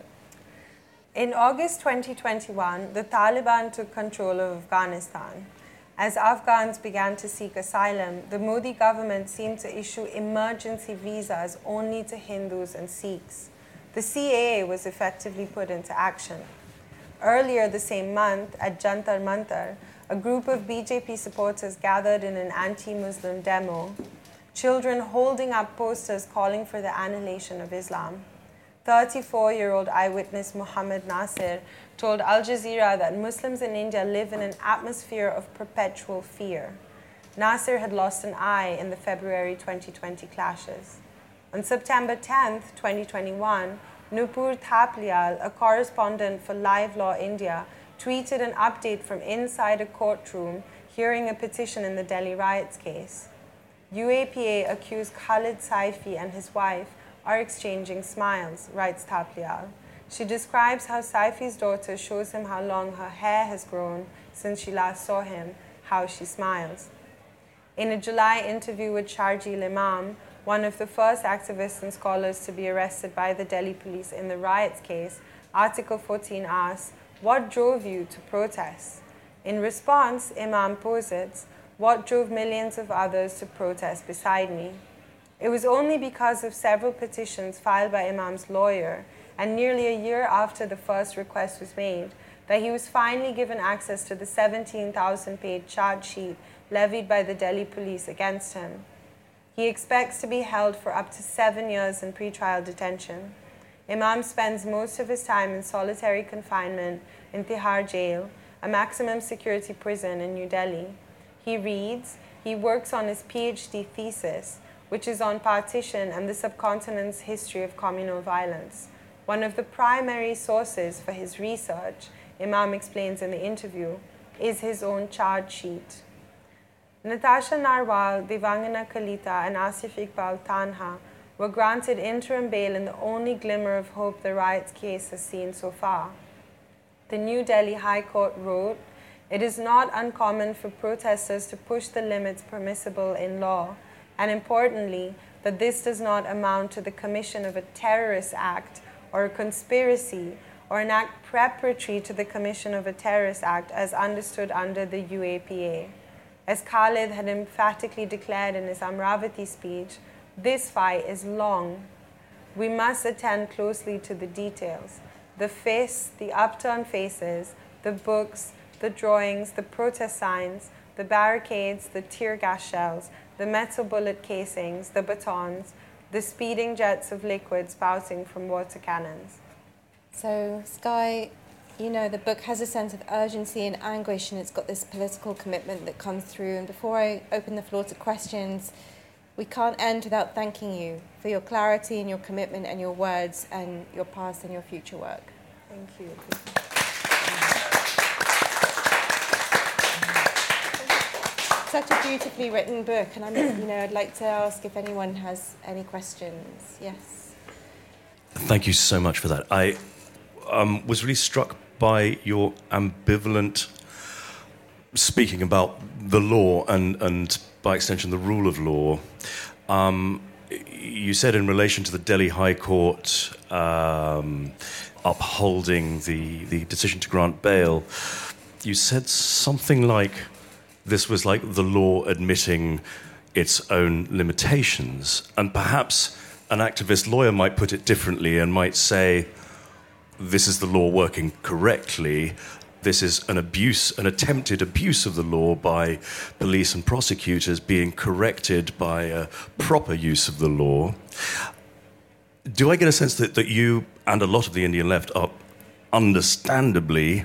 G: In August twenty twenty-one, the Taliban took control of Afghanistan. As Afghans began to seek asylum, the Modi government seemed to issue emergency visas only to Hindus and Sikhs. The C A A was effectively put into action. Earlier the same month, at Jantar Mantar, a group of B J P supporters gathered in an anti-Muslim demo, children holding up posters calling for the annihilation of Islam. thirty-four-year-old eyewitness Muhammad Nasir told Al Jazeera that Muslims in India live in an atmosphere of perpetual fear. Nasir had lost an eye in the February twenty twenty clashes. On September tenth, twenty twenty-one, Nupur Thapliyal, a correspondent for Live Law India, tweeted an update from inside a courtroom hearing a petition in the Delhi riots case. U A P A accused Khalid Saifi and his wife are exchanging smiles, writes Thapliyal. She describes how Saifi's daughter shows him how long her hair has grown since she last saw him, how she smiles. In a July interview with Sharjeel Imam, one of the first activists and scholars to be arrested by the Delhi police in the riots case, Article fourteen asks, "What drove you to protest?" In response, Imam posits, "What drove millions of others to protest beside me?" It was only because of several petitions filed by Imam's lawyer, and nearly a year after the first request was made, that he was finally given access to the seventeen thousand page charge sheet levied by the Delhi police against him. He expects to be held for up to seven years in pre-trial detention. Imam spends most of his time in solitary confinement in Tihar Jail, a maximum security prison in New Delhi. He reads, he works on his PhD thesis, which is on partition and the subcontinent's history of communal violence. One of the primary sources for his research, Imam explains in the interview, is his own charge sheet. Natasha Narwal, Devangana Kalita, and Asif Iqbal Tanha were granted interim bail in the only glimmer of hope the riots case has seen so far. The New Delhi High Court wrote, "It is not uncommon for protesters to push the limits permissible in law, and importantly, that this does not amount to the commission of a terrorist act or a conspiracy or an act preparatory to the commission of a terrorist act as understood under the U A P A. As Khalid had emphatically declared in his Amravati speech, this fight is long. We must attend closely to the details. The fists, the upturned faces, the books, the drawings, the protest signs, the barricades, the tear gas shells, the metal bullet casings, the batons, the speeding jets of liquid spouting from water cannons."
F: So, Sky, you know, the book has a sense of urgency and anguish, and it's got this political commitment that comes through. And before I open the floor to questions, we can't end without thanking you for your clarity and your commitment and your words and your past and your future work.
G: Thank you.
F: Such a beautifully written book, and I'm, you know, I'd like to ask if anyone has any questions. Yes.
J: Thank you so much for that. I um, was really struck by your ambivalent speaking about the law and, and by extension, the rule of law. Um, you said in relation to the Delhi High Court um, upholding the, the decision to grant bail, you said something like this was like the law admitting its own limitations. And perhaps an activist lawyer might put it differently and might say, this is the law working correctly. This is an abuse, an attempted abuse of the law by police and prosecutors being corrected by a proper use of the law. Do I get a sense that, that you and a lot of the Indian left are understandably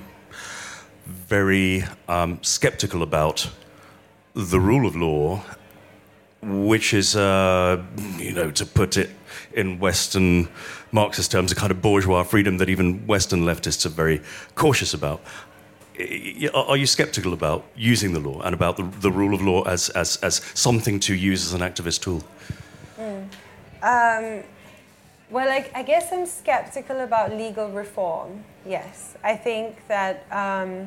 J: very um, skeptical about the rule of law, which is, uh, you know, to put it in Western Marxist terms, a kind of bourgeois freedom that even Western leftists are very cautious about? Are you skeptical about using the law and about the, the rule of law as, as, as something to use as an activist tool?
G: Mm. Um, well, I, I guess I'm skeptical about legal reform, yes. I think that... Um,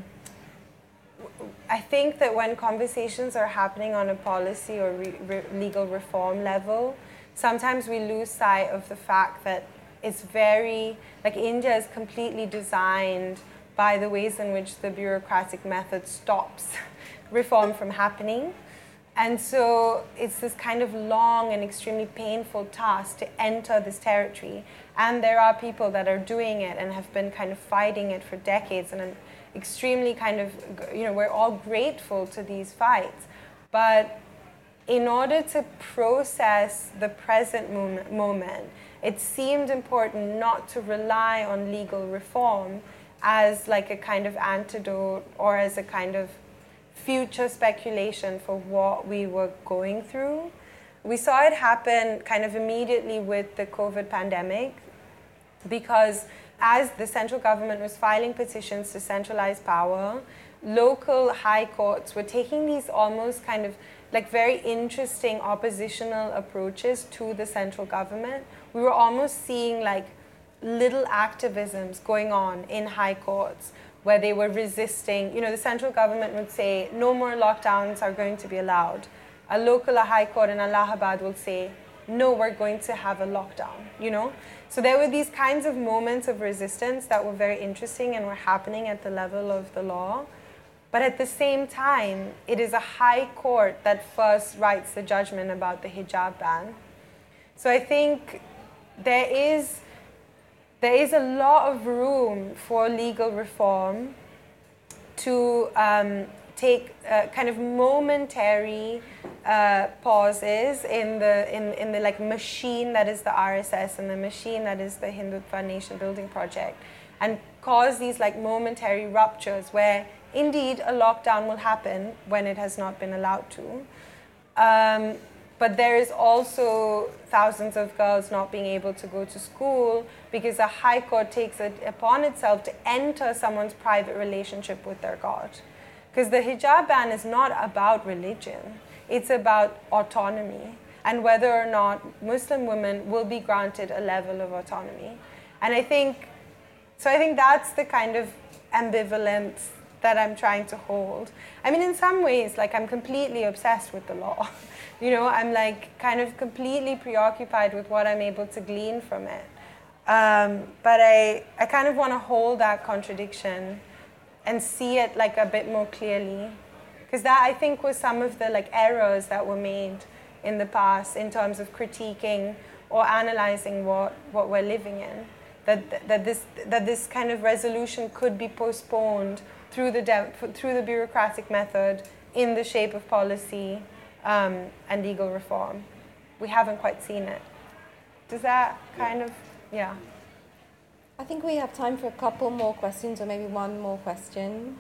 G: I think that when conversations are happening on a policy or re- re- legal reform level, sometimes we lose sight of the fact that it's very, like India is completely designed by the ways in which the bureaucratic method stops reform from happening. And so it's this kind of long and extremely painful task to enter this territory. And there are people that are doing it and have been kind of fighting it for decades, and I'm extremely kind of, you know, we're all grateful to these fights. But in order to process the present moment, moment, it seemed important not to rely on legal reform as like a kind of antidote or as a kind of future speculation for what we were going through. We saw it happen kind of immediately with the COVID pandemic, because as the central government was filing petitions to centralize power, local high courts were taking these almost kind of like very interesting oppositional approaches to the central government. We were almost seeing like little activisms going on in high courts where they were resisting. You know, the central government would say, no more lockdowns are going to be allowed. A local high court in Allahabad will say, no, we're going to have a lockdown, you know? So there were these kinds of moments of resistance that were very interesting and were happening at the level of the law. But at the same time, it is a high court that first writes the judgment about the hijab ban. So I think there is, there is a lot of room for legal reform to, um, take uh, kind of momentary uh, pauses in the in, in the like machine that is the R S S and the machine that is the Hindutva nation building project, and cause these like momentary ruptures where indeed a lockdown will happen when it has not been allowed to. Um, but there is also thousands of girls not being able to go to school because the High Court takes it upon itself to enter someone's private relationship with their God. Because the hijab ban is not about religion, it's about autonomy and whether or not Muslim women will be granted a level of autonomy. And I think, so I think that's the kind of ambivalence that I'm trying to hold. I mean, in some ways, like I'm completely obsessed with the law. You know, I'm like kind of completely preoccupied with what I'm able to glean from it. Um, but I, I kind of want to hold that contradiction and see it like a bit more clearly. Because that, I think, was some of the like errors that were made in the past in terms of critiquing or analyzing what, what we're living in. That, that, this, that this kind of resolution could be postponed through the, de- through the bureaucratic method in the shape of policy um, and legal reform. We haven't quite seen it. Does that kind of, yeah.
F: I think we have time for a couple more questions, or maybe one more question.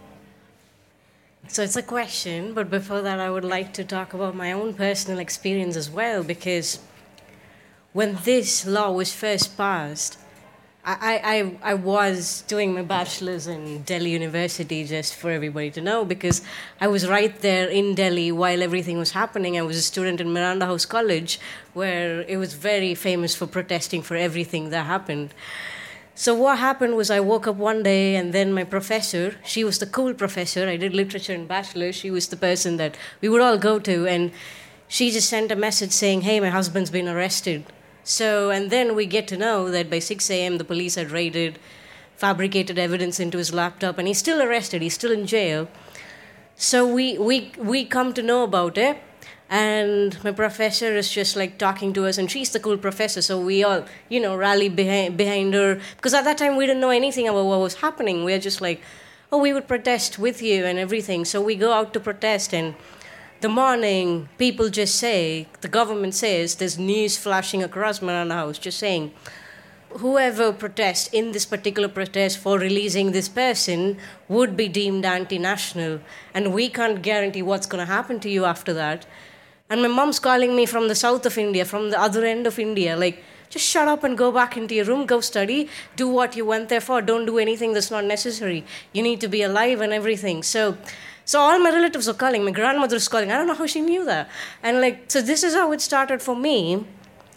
K: So it's a question, but before that I would like to talk about my own personal experience as well, because when this law was first passed, I, I, I was doing my bachelor's in Delhi University, just for everybody to know, because I was right there in Delhi while everything was happening. I was a student in Miranda House College, where it was very famous for protesting for everything that happened. So what happened was I woke up one day, and then my professor, she was the cool professor, I did literature in bachelor's, she was the person that we would all go to, and she just sent a message saying, hey, my husband's been arrested. So, and then we get to know that by six a.m. the police had raided, fabricated evidence into his laptop, and he's still arrested, he's still in jail. So we we we come to know about it, and my professor is just like talking to us, and she's the cool professor, so we all, you know, rally behind, behind her, because at that time we didn't know anything about what was happening. We were just like, oh, we would protest with you and everything. So we go out to protest, and the morning, people just say, the government says, there's news flashing across Miranda House, just saying, whoever protests in this particular protest for releasing this person would be deemed anti-national, and we can't guarantee what's going to happen to you after that. And my mom's calling me from the south of India, from the other end of India, like, just shut up and go back into your room, go study, do what you went there for, don't do anything that's not necessary. You need to be alive and everything. So... So all my relatives are calling, my grandmother is calling. I don't know how she knew that. And like, so this is how it started for me.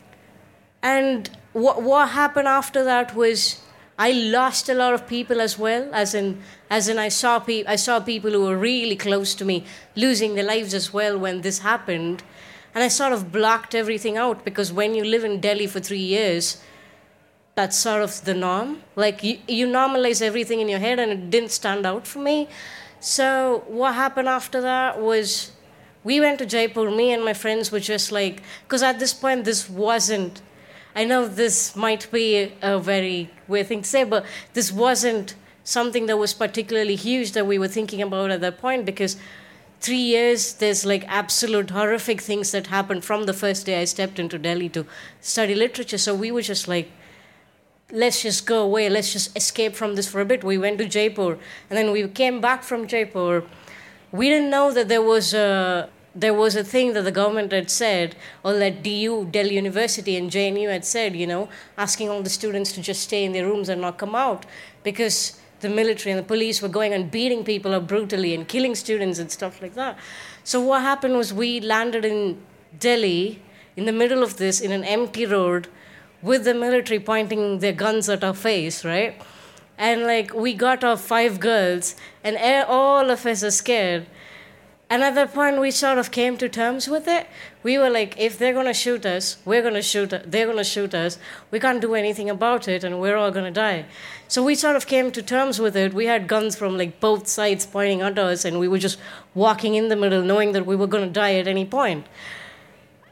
K: And what what happened after that was I lost a lot of people as well, as in as in I saw pe- I saw people who were really close to me losing their lives as well when this happened. And I sort of blocked everything out, because when you live in Delhi for three years, that's sort of the norm. Like you, you normalize everything in your head, and it didn't stand out for me. So what happened after that was we went to Jaipur. Me and my friends were just like, because at this point this wasn't, I know this might be a very weird thing to say, but this wasn't something that was particularly huge that we were thinking about at that point, because three years, there's like absolute horrific things that happened from the first day I stepped into Delhi to study literature. So we were just like, let's just go away, let's just escape from this for a bit. We went to Jaipur, and then we came back from Jaipur. We didn't know that there was a there was a thing that the government had said, or that D U, Delhi University, and J N U had said, you know, asking all the students to just stay in their rooms and not come out, because the military and the police were going and beating people up brutally and killing students and stuff like that. So what happened was we landed in Delhi in the middle of this, in an empty road, with the military pointing their guns at our face, right? And like, we got off five girls, and all of us are scared. And at that point, we sort of came to terms with it. We were like, if they're gonna shoot us, we're gonna shoot, they're gonna shoot us. We can't do anything about it, and we're all gonna die. So we sort of came to terms with it. We had guns from like both sides pointing at us, and we were just walking in the middle, knowing that we were gonna die at any point.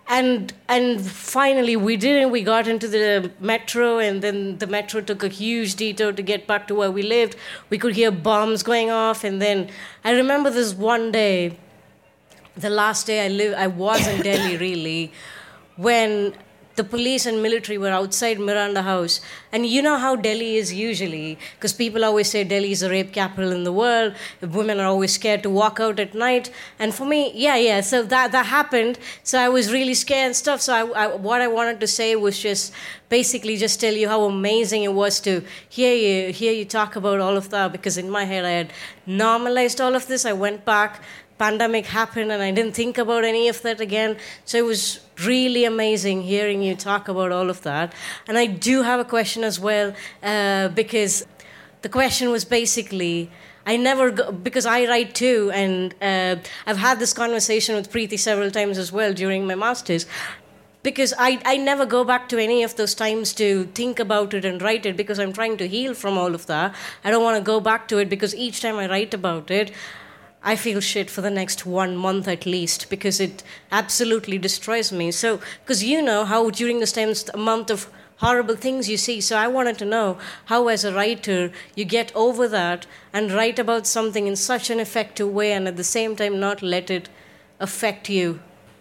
K: And and finally we didn't. We got into the metro, and then the metro took a huge detour to get back to where we lived. We could hear bombs going off, and then I remember this one day, the last day I lived, I was in Delhi really, when the police and military were outside Miranda House. And you know how Delhi is usually, because people always say Delhi is the rape capital in the world. Women are always scared to walk out at night. And for me, yeah, yeah, so that, that happened. So I was really scared and stuff. So I, I, what I wanted to say was just basically just tell you how amazing it was to hear you, hear you talk about all of that, because in my head I had normalized all of this. I went back, pandemic happened, and I didn't think about any of that again. So it was really amazing hearing you talk about all of that. And I do have a question as well, uh, because the question was basically, I never go, because I write too, and uh, I've had this conversation with Preeti several times as well during my master's, because I, I never go back to any of those times to think about it and write it, because I'm trying to heal from all of that. I don't want to go back to it, because each time I write about it, I feel shit for the next one month at least, because it absolutely destroys me. So, because you know how during this time, the amount of horrible things you see. So I wanted to know how, as a writer, you get over that and write about something in such an effective way, and at the same time not let it affect you.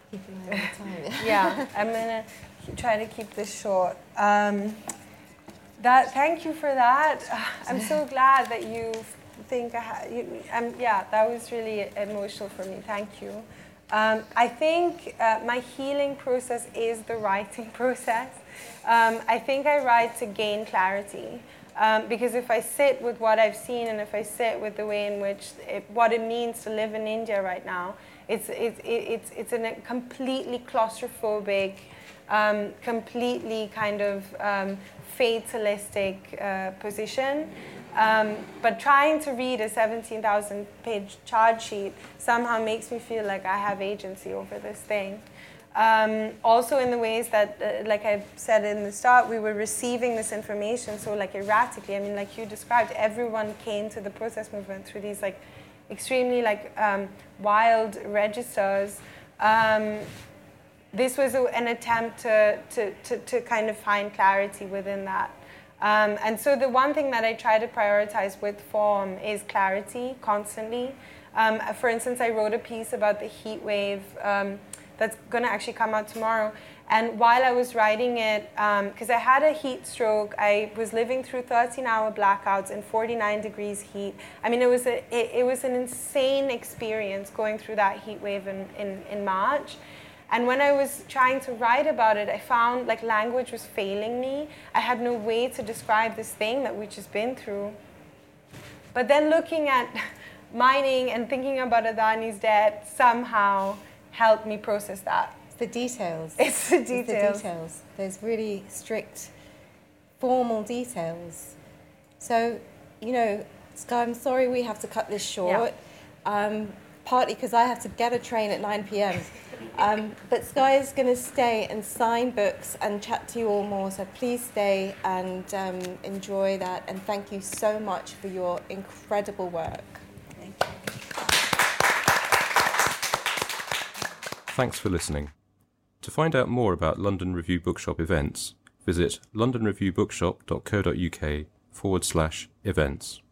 G: Yeah, I'm going to try to keep this short. Um, that, thank you for that. I'm so glad that you think I ha- you, um, yeah, that was really emotional for me. Thank you. Um, I think uh, my healing process is the writing process. Um, I think I write to gain clarity, um, because if I sit with what I've seen, and if I sit with the way in which it, what it means to live in India right now, it's it's it's it's a completely claustrophobic, um, completely kind of um, fatalistic uh, position. Um, but trying to read a seventeen thousand page charge sheet somehow makes me feel like I have agency over this thing. Um, also in the ways that, uh, like I said in the start, we were receiving this information so like erratically. I mean, like you described, everyone came to the protest movement through these like extremely like um, wild registers. Um, this was a, an attempt to, to, to, to kind of find clarity within that. Um, and so the one thing that I try to prioritize with form is clarity constantly. Um, for instance, I wrote a piece about the heat wave um, that's going to actually come out tomorrow. And while I was writing it, because um, I had a heat stroke, I was living through thirteen hour blackouts in forty-nine degrees heat. I mean, it was, a, it, it was an insane experience going through that heat wave in, in, in March. And when I was trying to write about it, I found like language was failing me. I had no way to describe this thing that we've just been through. But then looking at mining and thinking about Adani's debt somehow helped me process that.
F: It's the details.
G: It's the details.
F: It's the details. There's really strict, formal details. So, you know, Sky, I'm sorry we have to cut this short. Yeah. Um, partly because I have to get a train at nine p.m. Um, but Sky is going to stay and sign books and chat to you all more, so please stay and um, enjoy that. And thank you so much for your incredible work. Thank you.
E: Thanks for listening. To find out more about London Review Bookshop events, visit londonreviewbookshop.co.uk forward slash events.